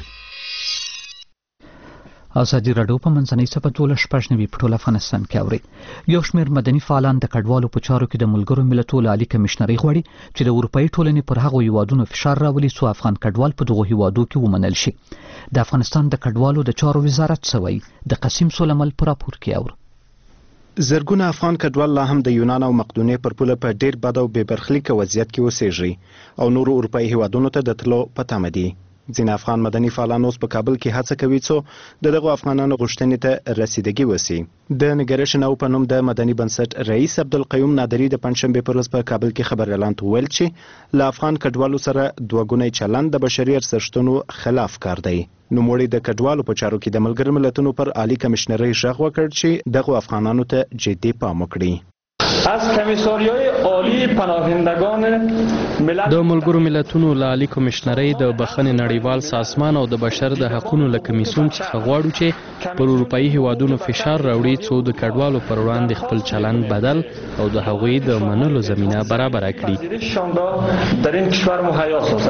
ازادي راډیو په منځنۍ صفه دولس شپږ نوي په ټول افغانستان کې اوري. یو شمېر مدني فعالان د کډوالو په چارو کې د ملګرو ملتونو عالی کمشنري غواړي چې د اروپایي ټولنې پر هغو هیوادونو فشار راولي څو افغان کډوال په دغو هیوادو کې ومنل شي. د افغانستان د کډوالو د چارو وزارت څه وایي؟ د قسیم سلیمل په راپور کې اورو. زرګونه افغان کډوال لا هم د یونان او مقدونیې پر پوله په ډیر بد او بې برخلیکه وضعیت کې اوسېږي او نورو اروپایي هیوادونو ته د تلو په تمه دي. ځینې افغان مدني فعالان اوس په کابل کې هڅه کوي څو د دغو افغانانو غوښتنې ته رسیدګي وسي. د نګرشن او په نوم د مدني بنسټ رئیس عبدالقیوم نادري د پنځشنبې پر ورځ په کابل کې خبر اعلان ویل چې له افغان کډوالو سره دوه ګونی چلند د بشري ارزښتونو خلاف کار دی. نوموړي د کډوالو په چارو کې د ملګرو ملتونو پر عالی کمشنرۍ غږ وکړ چې دغه افغانانو ته جدي پام وکړي. از کمیساریای عالی پناهندگان ملت د ملګرو ملتونو له عالی کمشنرۍ د بخښنې نړیوال سازمان او د بشر د حقوقو له کمیسیون څخه غواړو چې پر اروپایي هیوادونو فشار راوړي څو د کډوالو پر وړاندې خپل چلند بدل او د هغوی د منلو زمینه برابره کړي.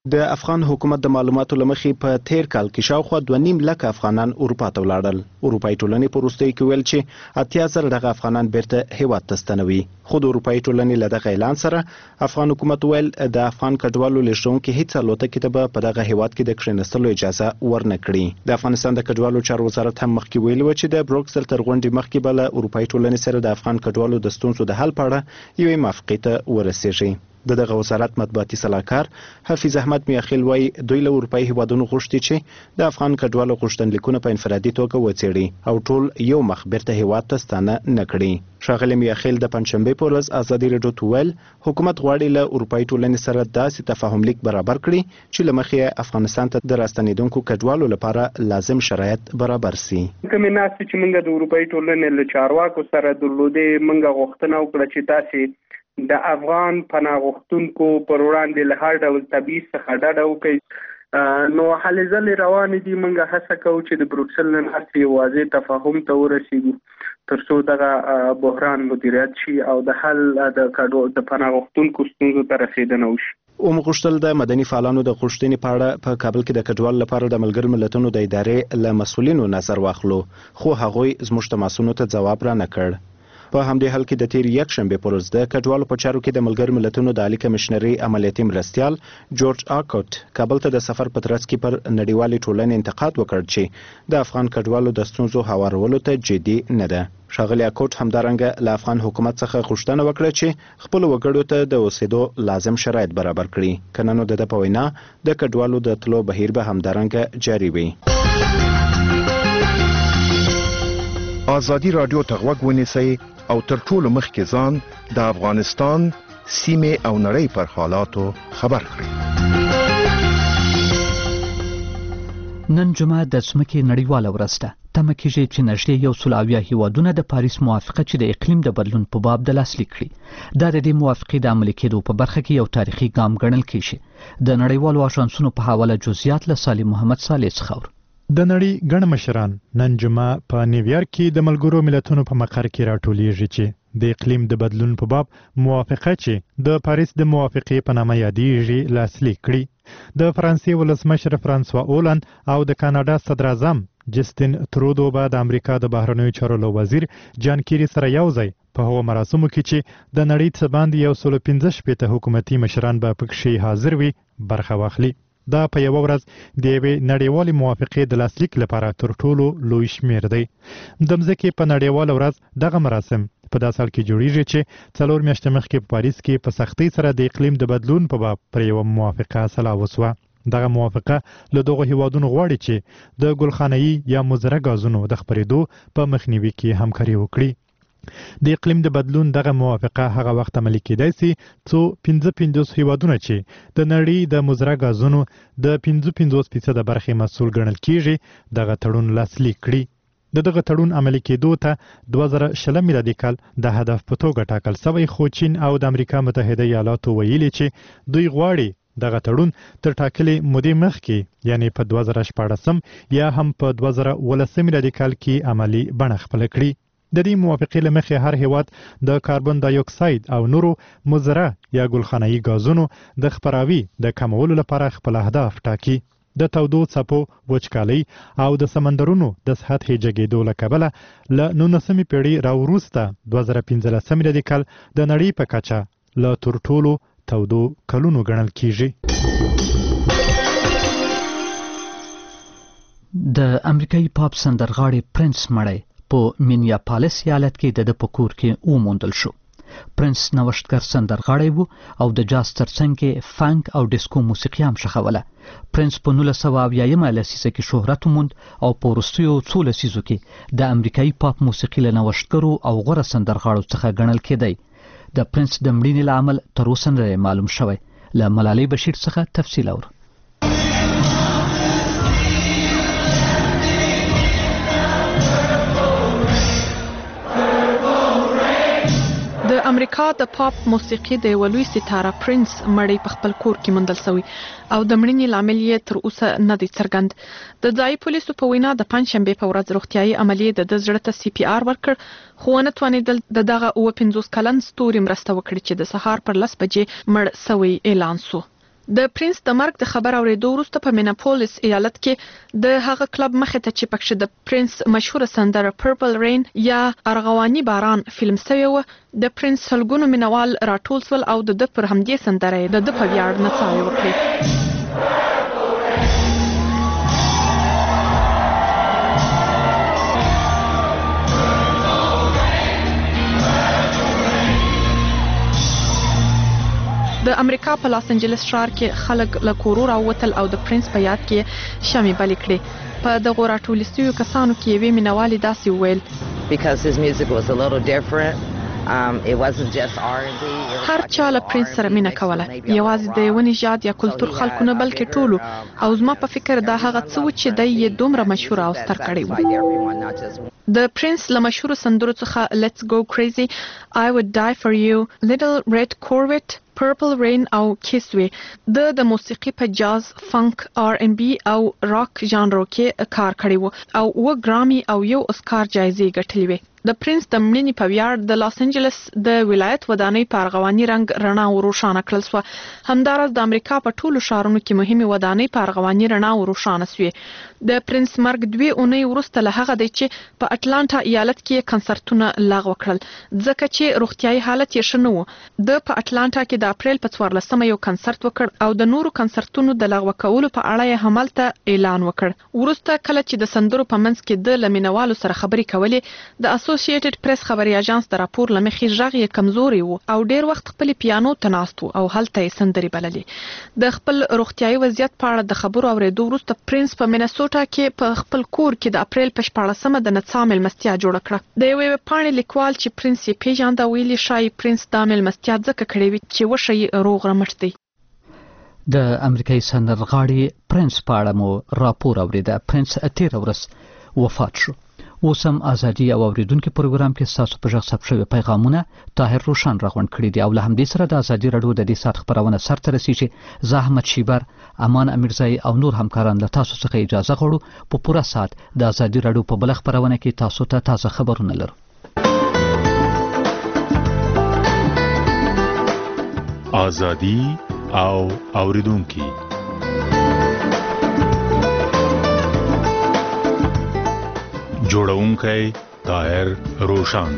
د افغان حکومت د معلوماتو لمخې په تیر کال کې شاوخوا دوه نیم لک افغانان اروپا ته ولاړل. اروپایي ټولنې په وروستیو کې ویل چې اتیا زره دغه افغانان بیرته هیواد ته ستنوي. خو د اروپایي ټولنې له دغه اعلان سره افغان حکومت ویل د افغان کډوالو لېږدونکي هیڅ الوتکې ته به په دغه هیواد کې د کښېنستلو اجازه ورنه کړي. د افغانستان د کډوالو چارو وزارت هم مخکې ویلي و چې د بروکسل تر غونډې مخکې به له اروپایي ټولنې سره د افغان کډوالو د ستونزو د حل په اړه یوې موافقې ته ورسیږي. د دغه وزارت مطبوعاتي سلاکار حفیظ احمد میاخیل وایي دوی له اروپایي هیوادونو غوښتي چې د افغان کډوالو غوښتنلیکونه په انفرادي توګه وڅېړي او ټول یو مخ بیرته هیواد ته ستانه نه کړي. ښاغلی میاخیل د پنجشنبې په ورځ ازادي راډیو ته وویل حکومت غواړي له اروپایي ټولنې سره داسې تفاهم لیک برابر کړي چې له مخې افغانستان ته د راستنېدونکو کډوالو لپاره لازم شرایط برابر سي. کومې ناستې چې موږ د اروپایي ټولنې له چارواکو سره درلودې موږ غوښتنه وکړه چې تاسې د افغان پناه غوښتونکو پر وړاندې له هر ډول تبعیض څخه ډډه وکړي. نو هلې ځلې روانې دي. موږ هڅه کوو چې د بروکسل له ناستې واضح تفاهم ته ورسېږو تر څو دغه بحران مدیریت شي او د حل د د پناه غوښتونکو ستونزو ته رسېدنه وشي. اوم غوښتل د مدني فعالانو د غوښتنې په اړه په کابل کې د کډوالو لپاره د ملګرو ملتونو د ادارې له مسؤلینو نظر واخلو خو هغوی زموږ تماسونو ته ځواب را نه کړ. په همدې حال کې د تیر یک شنبې پر ورځ د کډوالو په چارو کې د ملګرو ملتونو د عالی کمشنري عملیاتي مرستیال جورج آکوټ کابل ته د سفر په ترڅ کې پر نړیوالې ټولنې انتقاد وکړ چې د افغان کډوالو د ستونزو هوارولو ته جدي نه ده. ښاغلی آکوټ همدارنګه له افغان حکومت څخه غوښتنه وکړه چې خپلو وګړو ته د اوسېدو لازم شرایط برابر کړي. که نه نو د ده په وینا د کډوالو د تلو بهیر به همدارنګه جاري وي. ازادي راډیو ته غوږ ونیسئ او تر ټولو مخکې ځان د افغانستان سیمې او نړۍ پر حالاتو خبر کړئ. نن جمعه د ځمکې نړیواله ورځ ده. تمه کېږي چې نږدې یو سل اویا هیوادونه د پاریس موافقه چې د اقلیم د بدلون په باب د لاسلیک کړي. دا د دې موافقې د عملي کېدو په برخه کې یو تاریخي ګام ګڼل کېږي. د نړیوالو اژانسونو په حواله جزئیات له سالم محمد صالح څخه اورو. د نړۍ ګڼ مشران نن جمعه په نیویارک کې د ملګرو ملتونو په مقر کې راټولیږي چې د اقلیم د بدلون په باب موافقه چې د پاریس د موافقې په نامه یادېږي لاسلیک کړي. د فرانسې ولسمشر فرانسوا اولند او د کاناډا صدر اعظم جسټین ترودو به د امریکا د بهرنیو چارو له وزیر جان کیری سره یو ځای په هغو مراسمو کې چې د نړۍ څخه باندې یو سل پنځه شپېته حکومتي مشران به پکې حاضر وي برخه واخلي. دا په یو ورځ د یوې نړیوالې موافقې د لاسلیک لپاره تر ټولو لوی شمیر دی. د مځکې په نړیواله ورځ دغه مراسم په داسې حال کې جوړیږي چې څلور میاشتې مخکې په پاریس کې په سختۍ سره د اقلیم د بدلون په باب پر یوه موافقه سلا وسوه. دغه موافقه له دغو هیوادونو غواړي چې د ګلخانه‌ایي یا مضره ګازونو د خپرېدو په مخنیوي کې همکاري وکړي. د اقلیم د بدلون دغه موافقه هغه وخت عملي کېدای شي څو پنځه پنځوس هیوادونه چې د نړۍ د مضره ګازونو د پنځه پنځوس فیصده برخې مسؤل ګڼل کیږي دغه تړون لاسلیک کړي. د دغه تړون عملي کېدو ته دوه زره شلم میلادي کال د هدف په توګه ټاکل شوی خو چین او د امریکا متحده ایالاتو ویلي چې دوی غواړي دغه تړون تر ټاکلې مودې مخکې یعنی په دوه زره شپاړسم یا هم په دوه زره ولسم میلادي کال کې عملي بڼه خپله کړي. د دې موافقې له مخې هر هیواد د کاربن دای اکساید او نورو مضره یا ګلخانه‌ایي ګازونو د خپراوي د کمولو لپاره خپل اهداف ټاکي. د تودو څپو، وچکالۍ او د سمندرونو د سطحې جګېدو له کبله له نولسمې پیړۍ راوروسته دوه زره پنځلسم میلادي کال د نړۍ په کچه له تر ټولو تودو کلونو ګڼل کیږي. د امریکایي پاپ سندرغاړي پرنس مړی په مینیاپالیس ایالت کې د په کور کې وموندل شو. پرنس نوښتګر سندرغاړی و او د جاز ترڅنګ کې فانک او ډیسکو موسیقي هم شخوله. پرنس په نولس سوه اویایمه لسیزه کې شهرت وموند او په وروستیو څو لسیزو کې د امریکایي پاپ موسیقي له نوښتګرو او غوره سندرغاړو څخه ګڼل کېدی. د پرنس د مړینې له امل تر اوسه نه معلوم شوی. له ملالۍ بشیر څخه تفصیل اورو. د امریکا د پاپ موسیقي د یو لوی ستاره پرنس مړی په خپل کور کې موندل شوی او د مړینې لامل یې تر اوسه نه دی څرګند. د ځایي پولیسو په وینا د پنجشنبې په ورځ روغتیايي عملیې د زړه ته سی پی آر ورکړ خو ونه توانېدل د دغه اوه پنځوس کلن ستوري مرسته وکړي چې د سهار پر لس بجې مړ شوی اعلان شو. د پرنس د مرګ د خبر اورېدو وروسته په میناپولیس ایالت کې د هغه کلب مخې ته چې پکښې د پرنس مشهوره سندره پرپل رین یا ارغواني باران فلم سوی و، د پرنس سلګونو مینوال راټول سول او د ده پر همدې سندره یې د ده په ویاړ نڅاوې وکړې. د امریکا په لاس انجلس ښار کې خلک له کورو راووتل او د پرنس په یاد کې شمعې بلې کړې. په دغو راټول شویو کسانو کې یوې مینوالې داسې وویل: هر چا له پرنس سره مینه کوله، یوازې د یوه نژاد یا کلتور خلکو نه بلکې ټولو، او زما په فکر دا هغه څه و چې دی یې دومره مشهور او ستر کړی و. د پرنس له مشهورو سندرو څخه Let's Go Crazy, I Would Die For You, Little Red Corvette, Purple Rain او Kiss وی. د د موسیقي په جاز، فنک، آر ان بي او راک ژانرو کې کار کړی و او اوه ګرامي او یو اسکار جایزې ګټلې وې. د پرنس د مړینې په ویاړ د لاس انجلس د ولایت ودانۍ په ارغواني رنګ رڼا وروښانه کړل سوه. همداراز د امریکا په ټولو ښارونو کې مهمې ودانۍ په ارغواني رڼا وروښانه سوې. د پرنس مرګ دوې اونۍ وروسته له هغه دی چې په اټلانټا ایالت کې کنسرتونه لغوه کړل ځکه چې روغتیايي حالت یې ښه نه و. د په اټلانټا کې د اپریل په څوارلسمه یو کنسرت وکړ او د نورو کنسرتونو د لغوه کولو په اړه یې همالته اعلان وکړ. وروسته کله چې د سندرو په منځ کې د له مینوالو سره خبرې کولې، د اسوسییټډ پریس خبري اژانس د راپور له مخې غږ یې کمزوري و او ډیر وخت خپل پیانو ته ناست و او هلته یې سندرې بللې. د خپل روغتیايي وضعیت په اړه د خبرو اورېدو وروسته پرنس په مینسوټا کې په خپل کور کې د اپریل په شپاړلسمه د نڅا مېلمستیا جوړه کړه. د یوې پاڼې لیکوال چې پرنس یې پیژانده ویلي ښایي پرنس دا مېلمستیا ځکه کړې وي چې وښیي روغ رمټ دی. د امریکایي سندرغاړي پرنس په اړه مو راپور اورېده. پرنس تېره ورځ وفات شو. اوس هم ازادي او اوریدونکو پروګرام کې ستاسو په ژغ ثبت شوي پیغامونه طاهر روشن راغونډ کړي دي او له همدې سره د ازادي راډیو د دې ساعت خبرونه سرته رسیږي. زه احمد شیبر، امان امیرزای او نور همکاران له تاسو څخه اجازه غواړو. په پوره ساعت د ازادي راډیو په بل خبرونه کې تاسو ته تازه خبرونه لرو. ازادي او اوریدونکو جوړونکی طاهر روشن.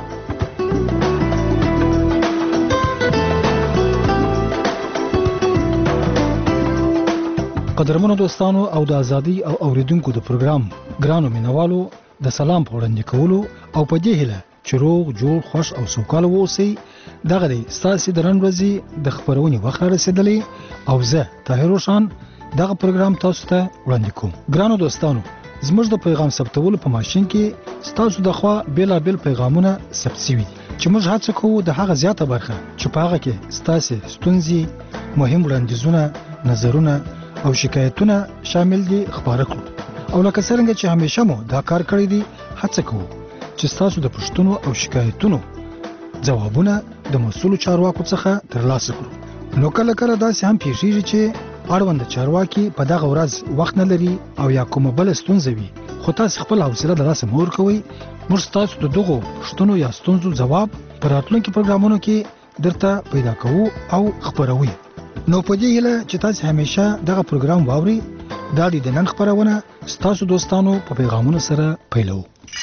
قدرمنو دوستانو او د ازادي او اوریدونکو د پروګرام ګرانو مینوالو د سلام په وړاندې کولو او په دې هیله چې روغ جوړ خوش او سوکاله واوسئ. دغه دی ستاسو د نن ورځې د خبرونې وخت رسیدلی او زه طاهر روشن دغه پروګرام تاسو ته وړاندې کوم. ګرانو دوستانو، زموږ د پیغام ثبتولو په ماشين کې ستاسو د خوا بیلابیل پیغامونه ثبت شوي دي چې موږ هڅه کوو د هغه زیاته برخه چې په هغه کې ستاسو ستونزې، مهم وړاندیزونه، نظرونه او شکایتونه شامل دي خبره کړو. او لکه څنګه چې همیشه مو دا کار کړی دی، هڅه کوو چې ستاسو د پوښتنو او شکایتونو ځوابونه د مسؤلو چارواکو څخه ترلاسه کړو. نو کله کله داسې هم پیښیږي چې اړوند چارواکي په دغه ورځ وخت نه لري او یا کومه بل ستونزه وي، خو تاسو خپل حوصله د لاسه مور کوئ. موږ تاسو د دغو پوښتنو یا ستونزو ځواب په راتلونکي پروګرامونو کې درته پیدا کوو او خبروو. نو په دې هیله چې تاسو همیشه دغه پروګرام واورئ. دا د نن خبرونه تاسو دوستانو په پیغامونو سره پیلو.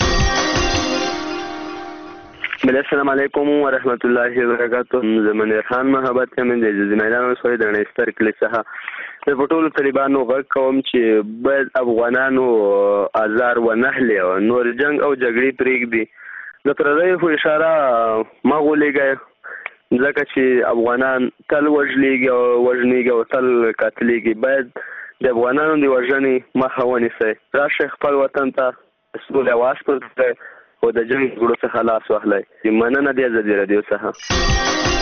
السلام علیکم ورحمت الله وبرکاته. زمن خان محبت کوم د زمیدانو سره د نستر کلی څخه د پټولو طالبانو غږ کوم چې باید افغانانو آزار و نهله نور جنگ او جګړې پرېږدي. د پردیو په اشاره مغولېږي ځکه چې افغانان تل وژلېږي او وژنېږي او تل قتلېږي. باید د افغانانو د وژنې مخه ونیسي. راشئ خپل وطن ته سوله واسپړئ او د جنگ ګړو څخه لاس واخلئ. مننه د ازادي راډیو څخه.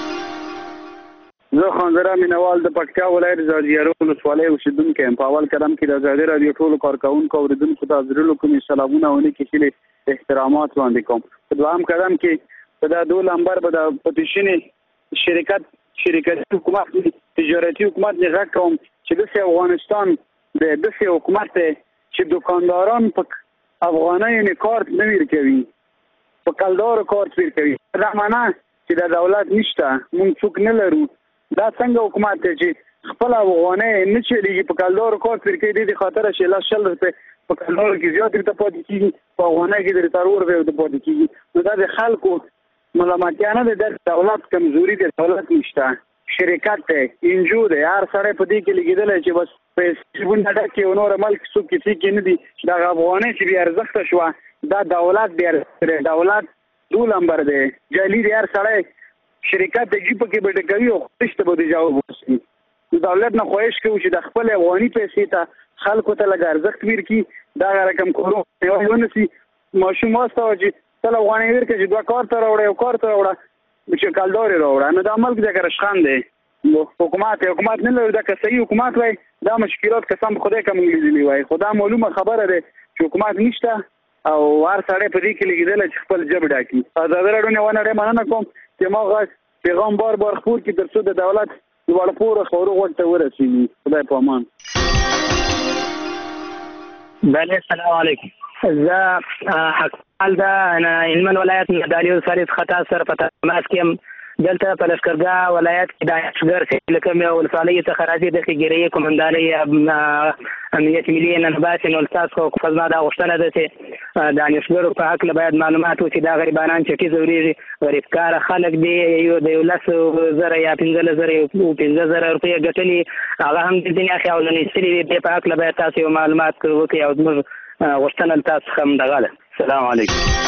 زه خانزره مینوال د پکتیا ولایت زاړدیارو ولسوالۍ اوسیدونکی یم. په اول قدم کې د ازادي راډیو ټولو کارکوونکو اوریدونکو ته زړه له کومې سلامونه او نیکې هیلې احترامات وړاندې کوم. په دوهم قدم کې په دا دو لمبر په د پټیشنې شرکت شرکتي حکومت تجارتي حکومت نه غږ کوم چې د افغانستان د داسې حکومت چې دکانداران په افغانۍ نه کارت نه ورکوي، په کلدار کارت ورکوي. دا معنا چې د دولت نشته، موږ څوک نه لرو. دا څنګه حکومت دی چې خپل افغانۍ نه چلیږي په کلدارو کار پرې کوي د دې خاطره چې لاس شل روپۍ په کلدارو کې زیات ورته پاتې کېږي په افغانۍ کې درې څلور روپۍ ورته پاتې کېږي نو دا د خلکو ملامتیا نه ده د دولت کمزوري د دولت نشته شرکت دی انجو دی هر سړی په دې کې لګېدلی چې بس پیسې بونه ډکې او نور ملک څوک کیسې کې نه دي دغه افغانۍ چې بې ارزښته شوه دا دولت بې ارزښته دی دولت دو نمبر دی جعلي دی هر سړی شرکت د جیب کې به ډکوي او خپشته به د جواب وسي د دولت نه خواهش کوو چې د خپل افغاني پیسې ته خلکو ته لږ ارزښت ورکړي دغه رقم کورو ونیسي ماشوم واستوه چې تل افغانۍ ورکړي چې دوه کار ته راوړه یو کار ته راوړه چې کلدارې راوړه نو دا ملک ځکه رشخند دی حکومت حکومت نه لري دا که صحیح حکومت وای دا مشکلات قسم په خدای کوم لیدلی وای خدا معلومه خبره ده چې حکومت نشته او هر سړی په دې کې لګیدل چې خپل جب ډاکي ازادي راډیو نه ونه مننه کوم چې ما غږ پیغام بار بار خپور کی ترڅو د دولت لوړ پوره خورو ورته ورسیږي خدای په امان. بله السلام علیکم. زه حقال ده انا علم الولایت مداریو سالس خطا سره پتا ماسکم دلته په لشکرګاه ولایت کې د اشګر چې لکه مې ولسوالۍ څخه راځي د خګيري کومندانۍ امنیت ملي نن باسي نو تاسو خو فزما دا غوښتنه ده چې د انشګر په حق باید معلومات وشي دا غریبانان چې کی ضروري غریبکار خلک دی یو د ولس زره یا پنځه زره او پنځه زره روپیا ګټلي هغه هم د دنیا خیالونه سړي په حق باید تاسو معلومات وکړئ او موږ غوښتنه تاسو هم دغه السلام علیکم.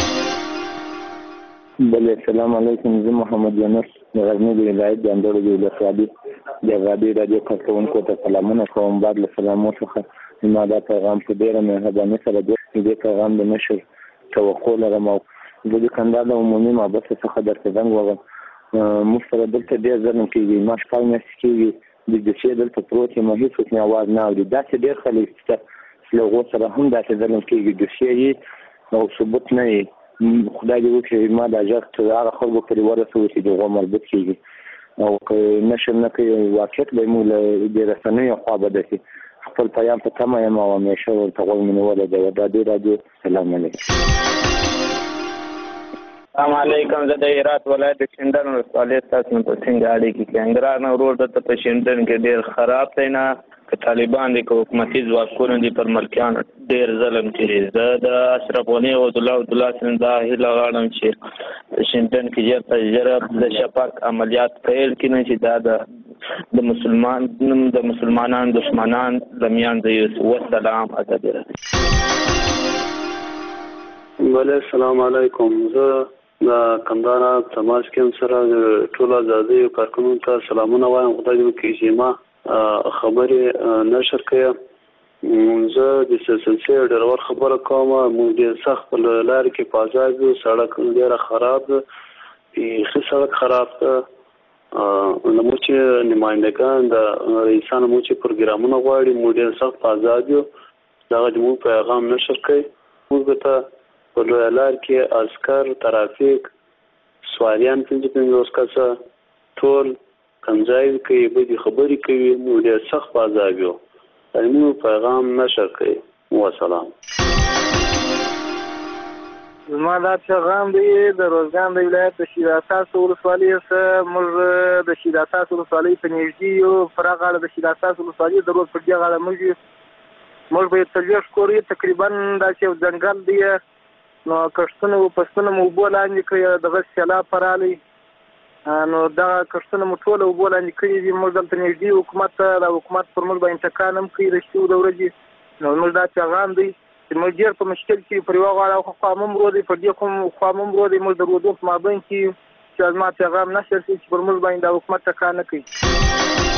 بله السلام علیکم. زه محمد یونس د غزني د ولایت د اندړو د ولسوالۍ د ازادي راډیو کارکوونکو ته سلامونه کوم. بعد له سلامو څخه زما دا پیغام په ډېره مهربانۍ سره د دې پیغام د نشر توقع لرم او زه د کندهار د عمومي محبس څخه درته زنګ ووهم. موږ سره دلته ډېر ظلم کېږي ما شپږ میاشتې کېږي د دوسیې دلته پروت یم هېڅوک مې اواز نه اوري داسې ډېر خلک شته چې له هغو سره هم داسې ظلم کېږي دوسیې یې او ثبوت نه یې خدای دې وکړي ما دا غږ تر هغه خلکو پورې ورسوي چې د هغو مربوط کېږي او که نشر نه کوي واقعیت به موږ له د رسنیو خوا بدل خپل پیام په تمه یم او همیشه ورته غوږ مې نیولی دی. ازادي راډیو سلام علیکم. السلام علیکم. زه د هرات ولایت د شینډن ولسوالۍ ستاسو نه په څنګه اړیکې کې انګران ورور دلته په شینډن کې ډېر خراب دی نه که طالبان دي که حکومتي ځواکونه دي پر ملکیانو ډېر ظلم کوي. زه د اشرف غني او عبدالله عبدالله سن دا هیله غواړم چې شینډن کې ژر تر ژره د شفاق عملیات پیل کړي چې دا د د مسلمان د مسلمانانو دشمنان د میانځ یوسي. والسلام ازادي راډیو. بله السلام علیکم. زه د کندهار تماس کوم سره ټول ازادي کارکونکو ته سلامونه وایم. خدای دې وکړي چې ما خبرې نشر کړې. زه د سلسلې ډرور خبره کوم. موږ ډېر سخت په لارې کې په ازاد یو سړک ډېره خراب ده ښه سړک خراب ده نو چې نمایندګان د رئیسانو مو چې پروګرامونه غواړي موږ ډېر سخت په ازاد یو دغه زموږ پیغام نشر کوي. موږ ته په لویه لار کې عسکر ترافیک سواریان پنځه پنځوس کسه ټول کنځای کوي بدې خبرې کوي موږ ډېر سخت په عذاب یو زموږ پیغام نشر کوي. والسلام. زما دا پیغام دی د روزګان د ولایت د شیراساس ولسوالۍ څخه. موږ د شیراساس ولسوالۍ په نږدې یو پر هغه غاړه د شیراساس ولسوالۍ د روز پر دې غاړه موږ یو موږ به څلوېښت کور یو تقریبا داسې یو ځنګل دی نو کښتونه او پسونه مو اوبو لاندې کړي دغه سیلاب په راغلی نو دا کښتونه مو ټوله اوبو لاندې کړي دي. موږ دلته نږدې حکومت ته د حکومت پر موږ به انتقام هم کوي رښتیو د ورځې نو موږ دا پیغام دی چې موږ ډېر په مشکل کې پر یوه غاړه خوا مو مرو دی پر دې کوم خوا مو مرو دی موږ د رودو په مابین کې چې زما پیغام نشر شي چې پر موږ باندې د حکومت ټکا نه کوي.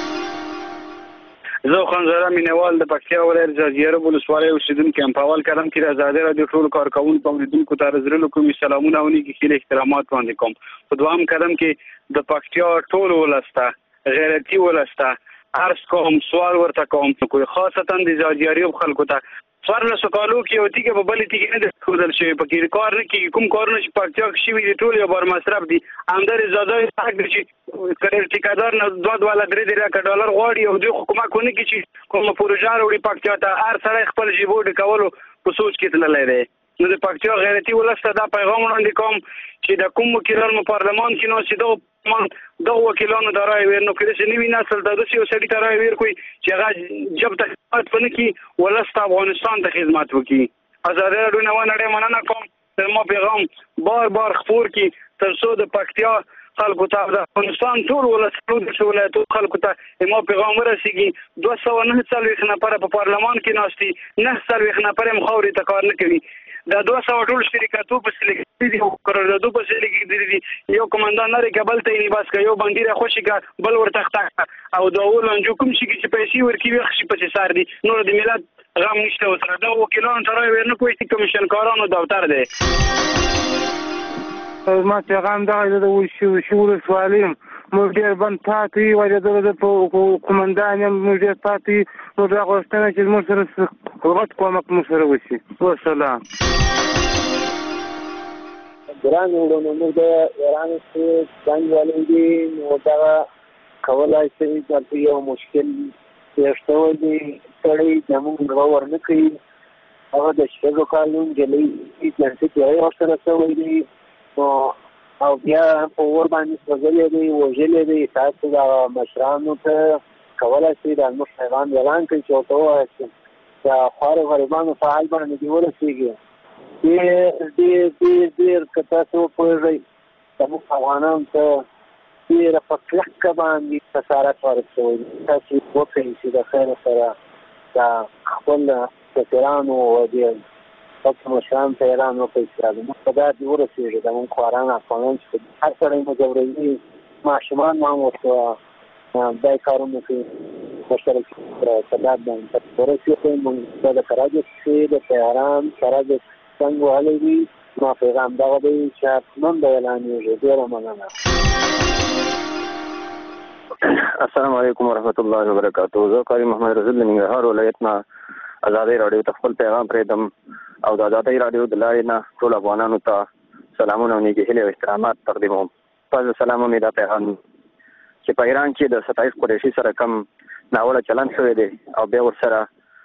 زه خنزره مینوال د پکتیا ولایت ځاځیره ولسوالۍ اوسیدونکی یم. په اول قدم کې د ازادي راډیو ټولو کارکوونکو اوریدونکو ته عرض کوم سلامونه او نیکې ښې احترامات وړاندې کوم. په دوهم قدم کې د پکتیا ټولو ولس ته غیرتي ولس ته عرض کوم سوال ورته کوم کوی خاصتا د ځاځیرو خلکو ته څوارلسو کالو کې یو تیږه په بلې تیږې نه ده ښودل شوې پکې کار نه کېږي. کوم کارونه چې پکتیا کې شوي دي ټول یو بار مصرف دي. همدارې زادای حق دی چې که ټیکادار نه دوه دوه درې درې لکه ډالر غواړي او دوی حکومت ونه کړي چې کومه پروژه راوړي پکتیا ته هر سړی خپل جیبو ډکولو په سوچ کې تللی دی. نو د پکتیا غیرتي ولس ته دا پیغام وړاندې کوم چې د کوم وکیلان په پارلمان کې نو چې دغه دغه وکیلانو د رای ور نو کړي چې نوی نسل د داسې یو سړي ته رای ور کوي چې هغه جب ته خدمت ونه کړي ولس ته افغانستان ته خدمت وکړي. ازادي راډیو نه ونړې مننه کوم تر ما پیغام بار بار خپور کی تر څو د پکتیا خلکو ته د افغانستان ټول ولایتونو ولایتو خلکو ته ما پیغام ورسیږي. دوه سوه نه څلوېښت نفره په پارلمان کې ناستي، نه څلوېښت نفره مخاوري ته کار نه کوي. دا دوه سوه ټول شرکتو په سلیکټ دي او قراردادو په سلیکټ دي. یو کمانډان لري کابل ته یې بس یو باندې را خوشي کا بل ورته تخته او دا ولنجو کوم شي چې پیسې ورکوي خشي په سار دي. نور د ملت غم نشته وسره دا وکیلان تر ورنه کوي کمیشن کارانو دفتر دی. ما پیغام دا د شورا سوالیم موږ ډېر بند پاتې وایي د کمانډان موږ ډېر پاتې نو دا غوښتنه چې موږ سره غټ کومک موږ سره وشي. والسلام. ګران وروڼه موږ د ایران څخه څنګه ولې نو دا کولای شي چې یو مشکل یشتوي دي سړی زموږ غوړ نه کوي هغه د شګو قانون جلي چې یې ورسره سوي دي او بیا په ور باندې سوځلې دي وژلې دي. تاسو دا مشرانو ته کولای شي د موږ پیغام اعلان کړئ چې ورته ووایئ چې د خوارو غریبانو په حال باندې دې ورسېږي. ډېر ډېر ډېر ډېر که تاسو وپوهېږئ زموږ افغانانو ته ډېره په کلکه باندې خسارت ورسوي. تاسو وکړئ چې د خیر سره د خپل سفیرانو او د خپل مشرانو ته اعلان وکړئ چې زموږ په دا دې ورسېږي زموږ خواران افغانان چې هر سړی مجبوروي ماشومان ما هم ورته دا کارونه کوي ورسره په دا باندې ورسېږي. موږ د کراچۍ کښې د تهران کراچۍ څنګه وهلی وي ما پیغام دغه دی چې حتماً به اعلانېږي. ډېره مننه. السلام علیکم ورحمت الله وبرکاتہ. زه قاری محمد رسول د ننګرهار ولایت نه ازادي راډیو ته خپل پیغام پرېږدم او د ازادي راډیو د لارې نه ټول افغانانو ته سلامونه او نیکې هیلې او احترامات تقدیموم. پس سلام مې دا پیغام چې په ایران کې د ستایش قریشي سره کم ناوړه چلند شوی دی او بیا ورسره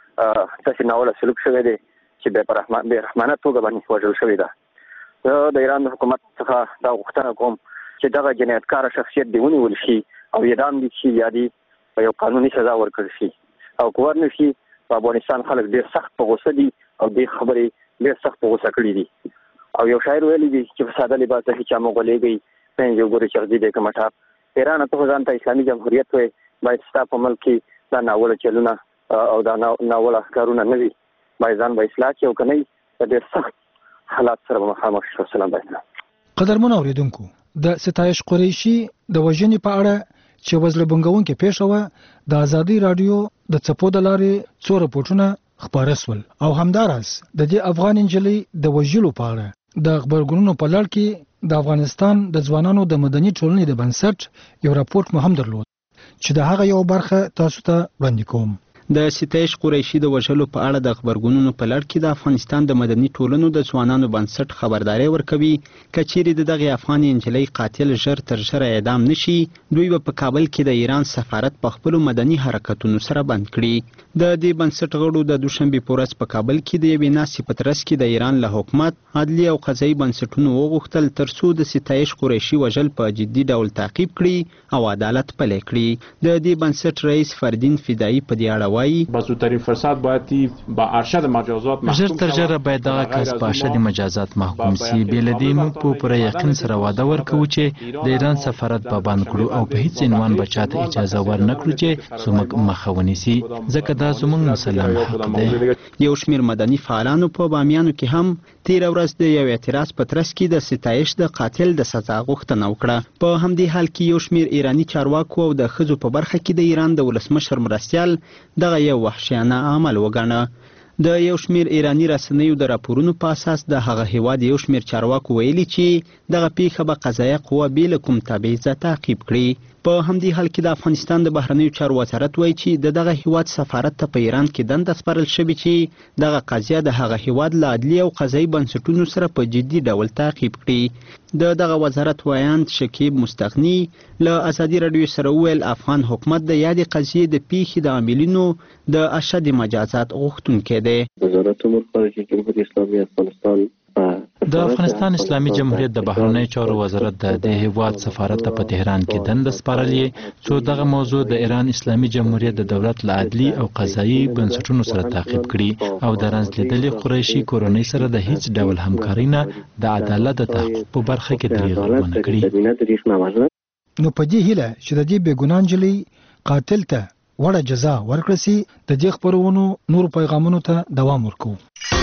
داسې ناوړه سلوک شوی دی چې بې رحمانه توګه باندې وژل شوې ده. زه د ایران د حکومت څخه دا غوښتنه کوم چې دغه جنایتکاره شخصیت دې ونیول شي او اعدام دي شي یا دې په یو قانوني سزا ورکړل شي او که ور نه شي په افغانستان خلک ډېر سخت په غوسه دي او دې خبرې ډېر سخت په غوسه کړي دي. او یو شاعر ویلی دی چې په ساده لباس ته هیچا مو غولېږئ پنځ یو ګورې چغدي دی که مټاپ. ایران ته خو ځان ته اسلامي جمهوریت وایي باید ستا په ملک کې دا ناوړه چلونه او دا ناوړه کارونه نه وي. باید ځان به اصلاح کړي او که نه وي د ډېر سخت حالات سره به مخامخ شي. السلام علیکم. قدرمن اوریدونکو د ستایش قریشي د وژنې په اړه چې وزله بنګونکې پیښه وه د ازادي راډیو د څپو د لارې څو رپورټونه خپاره سول او همداراز د دې افغان انجلۍ د وژلو په اړه د خبرګونونو په لړ کې د افغانستان د ځوانانو د مدني ټولنې د بنسټ یو راپورټ مهم درلود چې د هغه یو برخه تاسو ته وړاندې کوم. د ستایش قریشي د وژلو په اړه د خبرګونونو په لړ کې د افغانستان د مدني ټولنو د ځوانانو بنسټ خبرداري ورکوي که چیرې د دغه افغان انجلۍ قاتل ژر تر ژره اعدام نشي دوی به په کابل کې د ایران سفارت په خپلو مدني حرکتونو سره بند کړي. د دې بنسټ غړو د دوشنبې په ورځ په کابل کې د یوې ناستې په ترڅ کې د ایران له حکومت عدلي او قضایي بنسټونو وغوښتل تر څو د ستایش قریشي وژل په جدي ډول تعقیب کړي او عدالت پلی کړي. د دې بنسټ رئیس فردین فدایی په دې اړه وایي بزودترین فرصت باید با ارشد مجازات محکوم ژر تر ژره باید دغه کس په ارشد مجازات محکوم سي. بې له دې موږ په پوره یقین سره واده ورکوو چې د ایران سفارت به بند کړو او په هیڅ عنوان به چاته اجازه ورنکړو چې زموږ مخه ونیسي ځکه دا زموږ مسلم حق دی. یو شمېر مدني فعالانو په بامیانو کې هم تېره ورځ د یو اعتراض په ترڅ کې د ستایش د قاتل د سزا غوښتنه وکړه. په همدې حال کې یو شمېر ایراني چارواکو او د ښځو په برخه کې د ایران د ولسمشر مرستیال دغه یو وحشیانه عمل وګڼه. د یو شمېر ایراني رسنیو د راپورونو په اساس د هغه هیواد یو شمېر چارواکو ویلي چې دغه پیښه به قضایه قوه بې له کوم تبعیضه تعقیب کړي. په همدې حال کې د افغانستان د بهرنیو چارو وزارت وایي چې د دغه هیواد سفارت ته په ایران کې دنده سپارل شوې چې دغه قضیه د هغه هیواد له عدلي او قضایي بنسټونو سره په جدي ډول تعقیب کړي. د دغه وزارت وایاند شکیب مستغنی له ازادي رادیو سره وویل افغان حکومت د یادې قضیې د پیښې د عاملینو د اشد مجازات غوښتونکی دی. وزارت امور خارجه جمهوریت اسلامی افغانستان د افغانستان اسلامي جمهوریت د بهرنیو چارو وزارت د دې هیواد سفارت ته په تهران کې دنده سپارلې څو دغه موضوع د ایران اسلامي جمهوریت د دولت له عدلي او قضایي بنسټونو سره تعقیب کړي او د رنځلېدلې قریشي کورنۍ سره د هیڅ ډول همکارۍ نه د عدالت د تحقیق په برخه کې دریغ ونه کړي. نو په دې هیله چې د دې بېګناه نجلۍ قاتل ته وړه جزا ورکړل سي د دې خپرونو نور پیغامونو ته دوام ورکوو.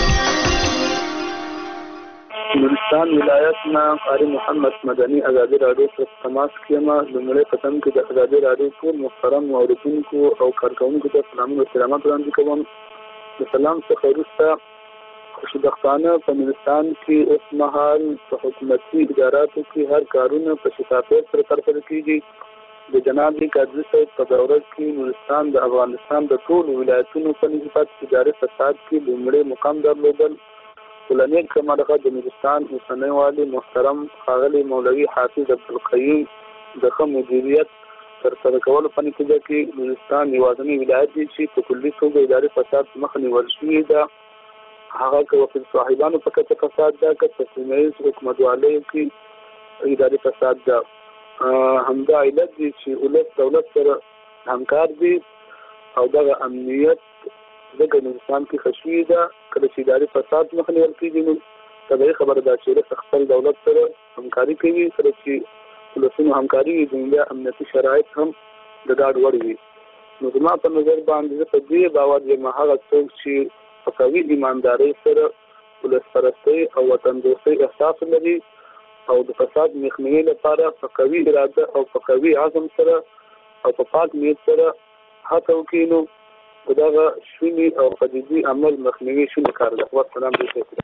نورستان ولایت نه قاری محمد مدني ازادي راډیو سره تماس کیما لمړی قسم کې د ازادي راډیو ټول محترم اوریدونکو او کارکونکو ته سلامونه او احترامات وړاندې کوم. د سلام څخه وروسته خوشبختانه په نورستان کې اوس مهال په حکومتي اداراتو کې هر کارونه په شفافیت سره ترسره کیږي. د جناب قاضي صاحب په دوره کې نورستان د افغانستان د ټولو ولایتونو په نسبت اداري فساد کې لومړی مقام درلودل. ولنیک کمرغه د نورستان اوسنی والی محترم ښاغلی مولوي حافظ عبدالقیوم د ښه مدیریت ترسره کولو په نتیجه کې نورستان یوازینی ولایت دی چې په کلي توګه اداري فساد مخه نیول شوې ده. هغه که وکیل صاحبانو په کچه فساد ده که په سیمه ییز حکومتوالیو کې اداري فساد ده. همدا علت دی چې ولس دولت سره همکار دي او دغه امنیت دغه نورستان کې خشوي ده. کله چې اداري فساد مخه نیول کېږي نو طبیعي خبره ده چې ولس خپل دولت سره همکاري کوي. کله چې ولسونو همکاري وي نو بیا امنیتي شرایط هم د ډاډ وړ وي. نو زما په نظر باندې زه په دې باور یم هغه څوک چې په قوي ایماندارۍ سره ولسپرستۍ او وطن دوستۍ احساس لري او د فساد مخنیوي لپاره په قوي اراده او په قوي عزم سره او په پاک نیت سره هڅه وکړي نو دغه شونی او پدیدی عمل مخنیوي شونی کار ده. والسلام علیکم.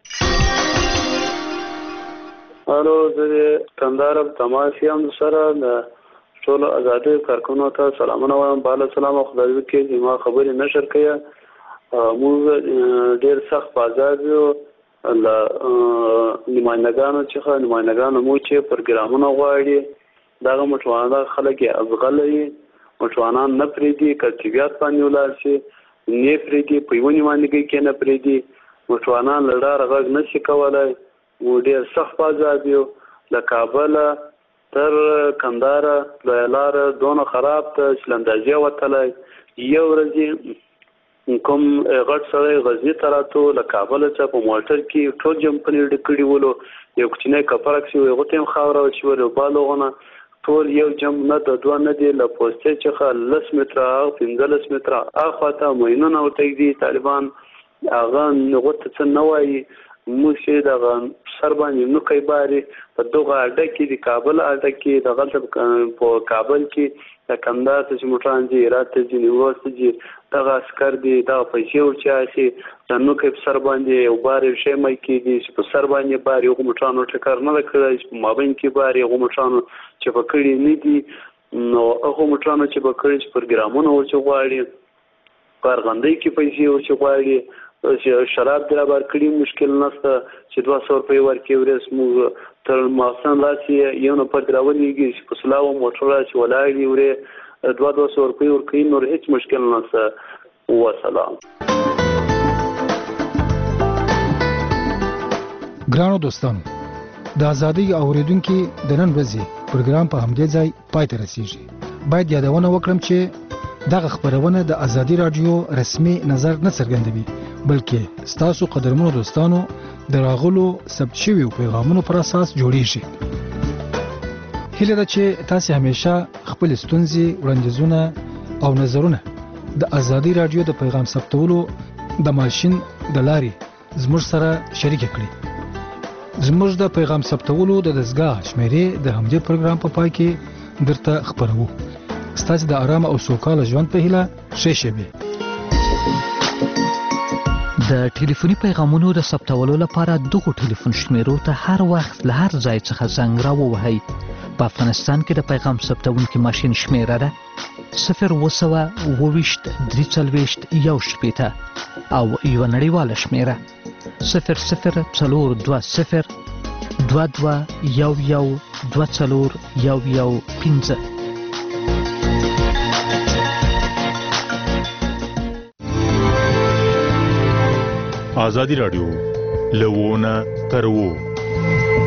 الو زه کندهار تماشیم سره د ټول آزادي کارکونو ته سلامونه وایم. بالا سلام او خدای دې کې ما خبرې نشر کړه. موږ ډیر سخت بازار یو ل نمائندګانو چې نمائندګانو مو چې پروګرامونه غواړي دغه مټوانه خلک یې ازغلې مټوانان نه پریدي کلتیبیات باندې ولار شي نه پریدي په یو نیمانګي کې نه پریدي مټوانان لړار غږ نه شي کولای. و ډیر سخت بازار دی له کابل تر کندهار لویلار دونه خراب ته چلندازي وتلای. یو ورځ کوم غټ سره غزي تراتو له کابل څخه په موټر کې ټول جمپنی ډکړي ولو یو کوچنی کپرک شو یو تیم خاور او شو له بالغونه ټول یو جم نه د دوه نه دی له پوسټ څخه لس متره او پنځلس متره اخواته مینونه او تګدي طالبان هغه نغوت څه نه وایي موږ دغه سر باندې نو کوي باري په دغه اډه کې د کابل اډه کې د غلط په کابل کې د کندهار ته موټران دي راته دي نیوست دي دغه عسكر دي دغه پیسې ورچاسي د نو کوي سر باندې یو بار شي مې کې دي په سر باندې بار یو موټرانو ټکر نه کړی په مابین کې بار یو موټرانو چې په کړي نه دي نو هغه موټرانو چې په کړي پروګرامونه ورچ غواړي کارغندۍ کې پیسې ورچ غواړي شراب در بار کړي مشکل نشته چې دوه سوه روپۍ ورکړي ورس موږ تر ماخصن راسي یو نه پر دراولېږي په سلاو موټر راسي ولاړي ورې دوه دوه سوه روپۍ ورکړي نور هیڅ مشکل نشته. وسلام. ګرانو دوستانو د ازادۍ اوریدونکو د نن ورځې پروګرام په همدې ځای پای ته رسیږي. باید یادونه وکړم چې دغه خبرونه د ازادي رادیو رسمي نظر نه څرګندوي بلکې ستاسو قدرمنو دوستانو دراغلو ثبت شوی پیغامونو پر اساس جوړیږي. هیله ده چې تاسو همیشه خپل ستونزې وړاندیزونه او نظرونه د ازادي رادیو د پیغام ثبتولو د ماشين د لارې زموږ سره شریک کړئ. زموږ د پیغام ثبتولو د دستګاه شمیرې د همدې پروګرام په پای کې درته خبرو. ستاسو د آرام او سوکاله ژوند په هیله ښه شبي. د ټلیفوني پیغامونو د ثبتولو لپاره دغه ټلیفون شمیرو ته هر وخت له هر ځای څخه زنګ راووهئ. په افغانستان کې د پیغام ثبتونکي ماشین شمیره ده صفر اوه سوه اوه ویشت درې څلوېښت یو شپېته او یوه نړیواله شمیره صفر صفر څلور دوه صفر دوه دوه یو یو دوه څلور یو یو پنځه. ازادي راډیو له ونه تر وو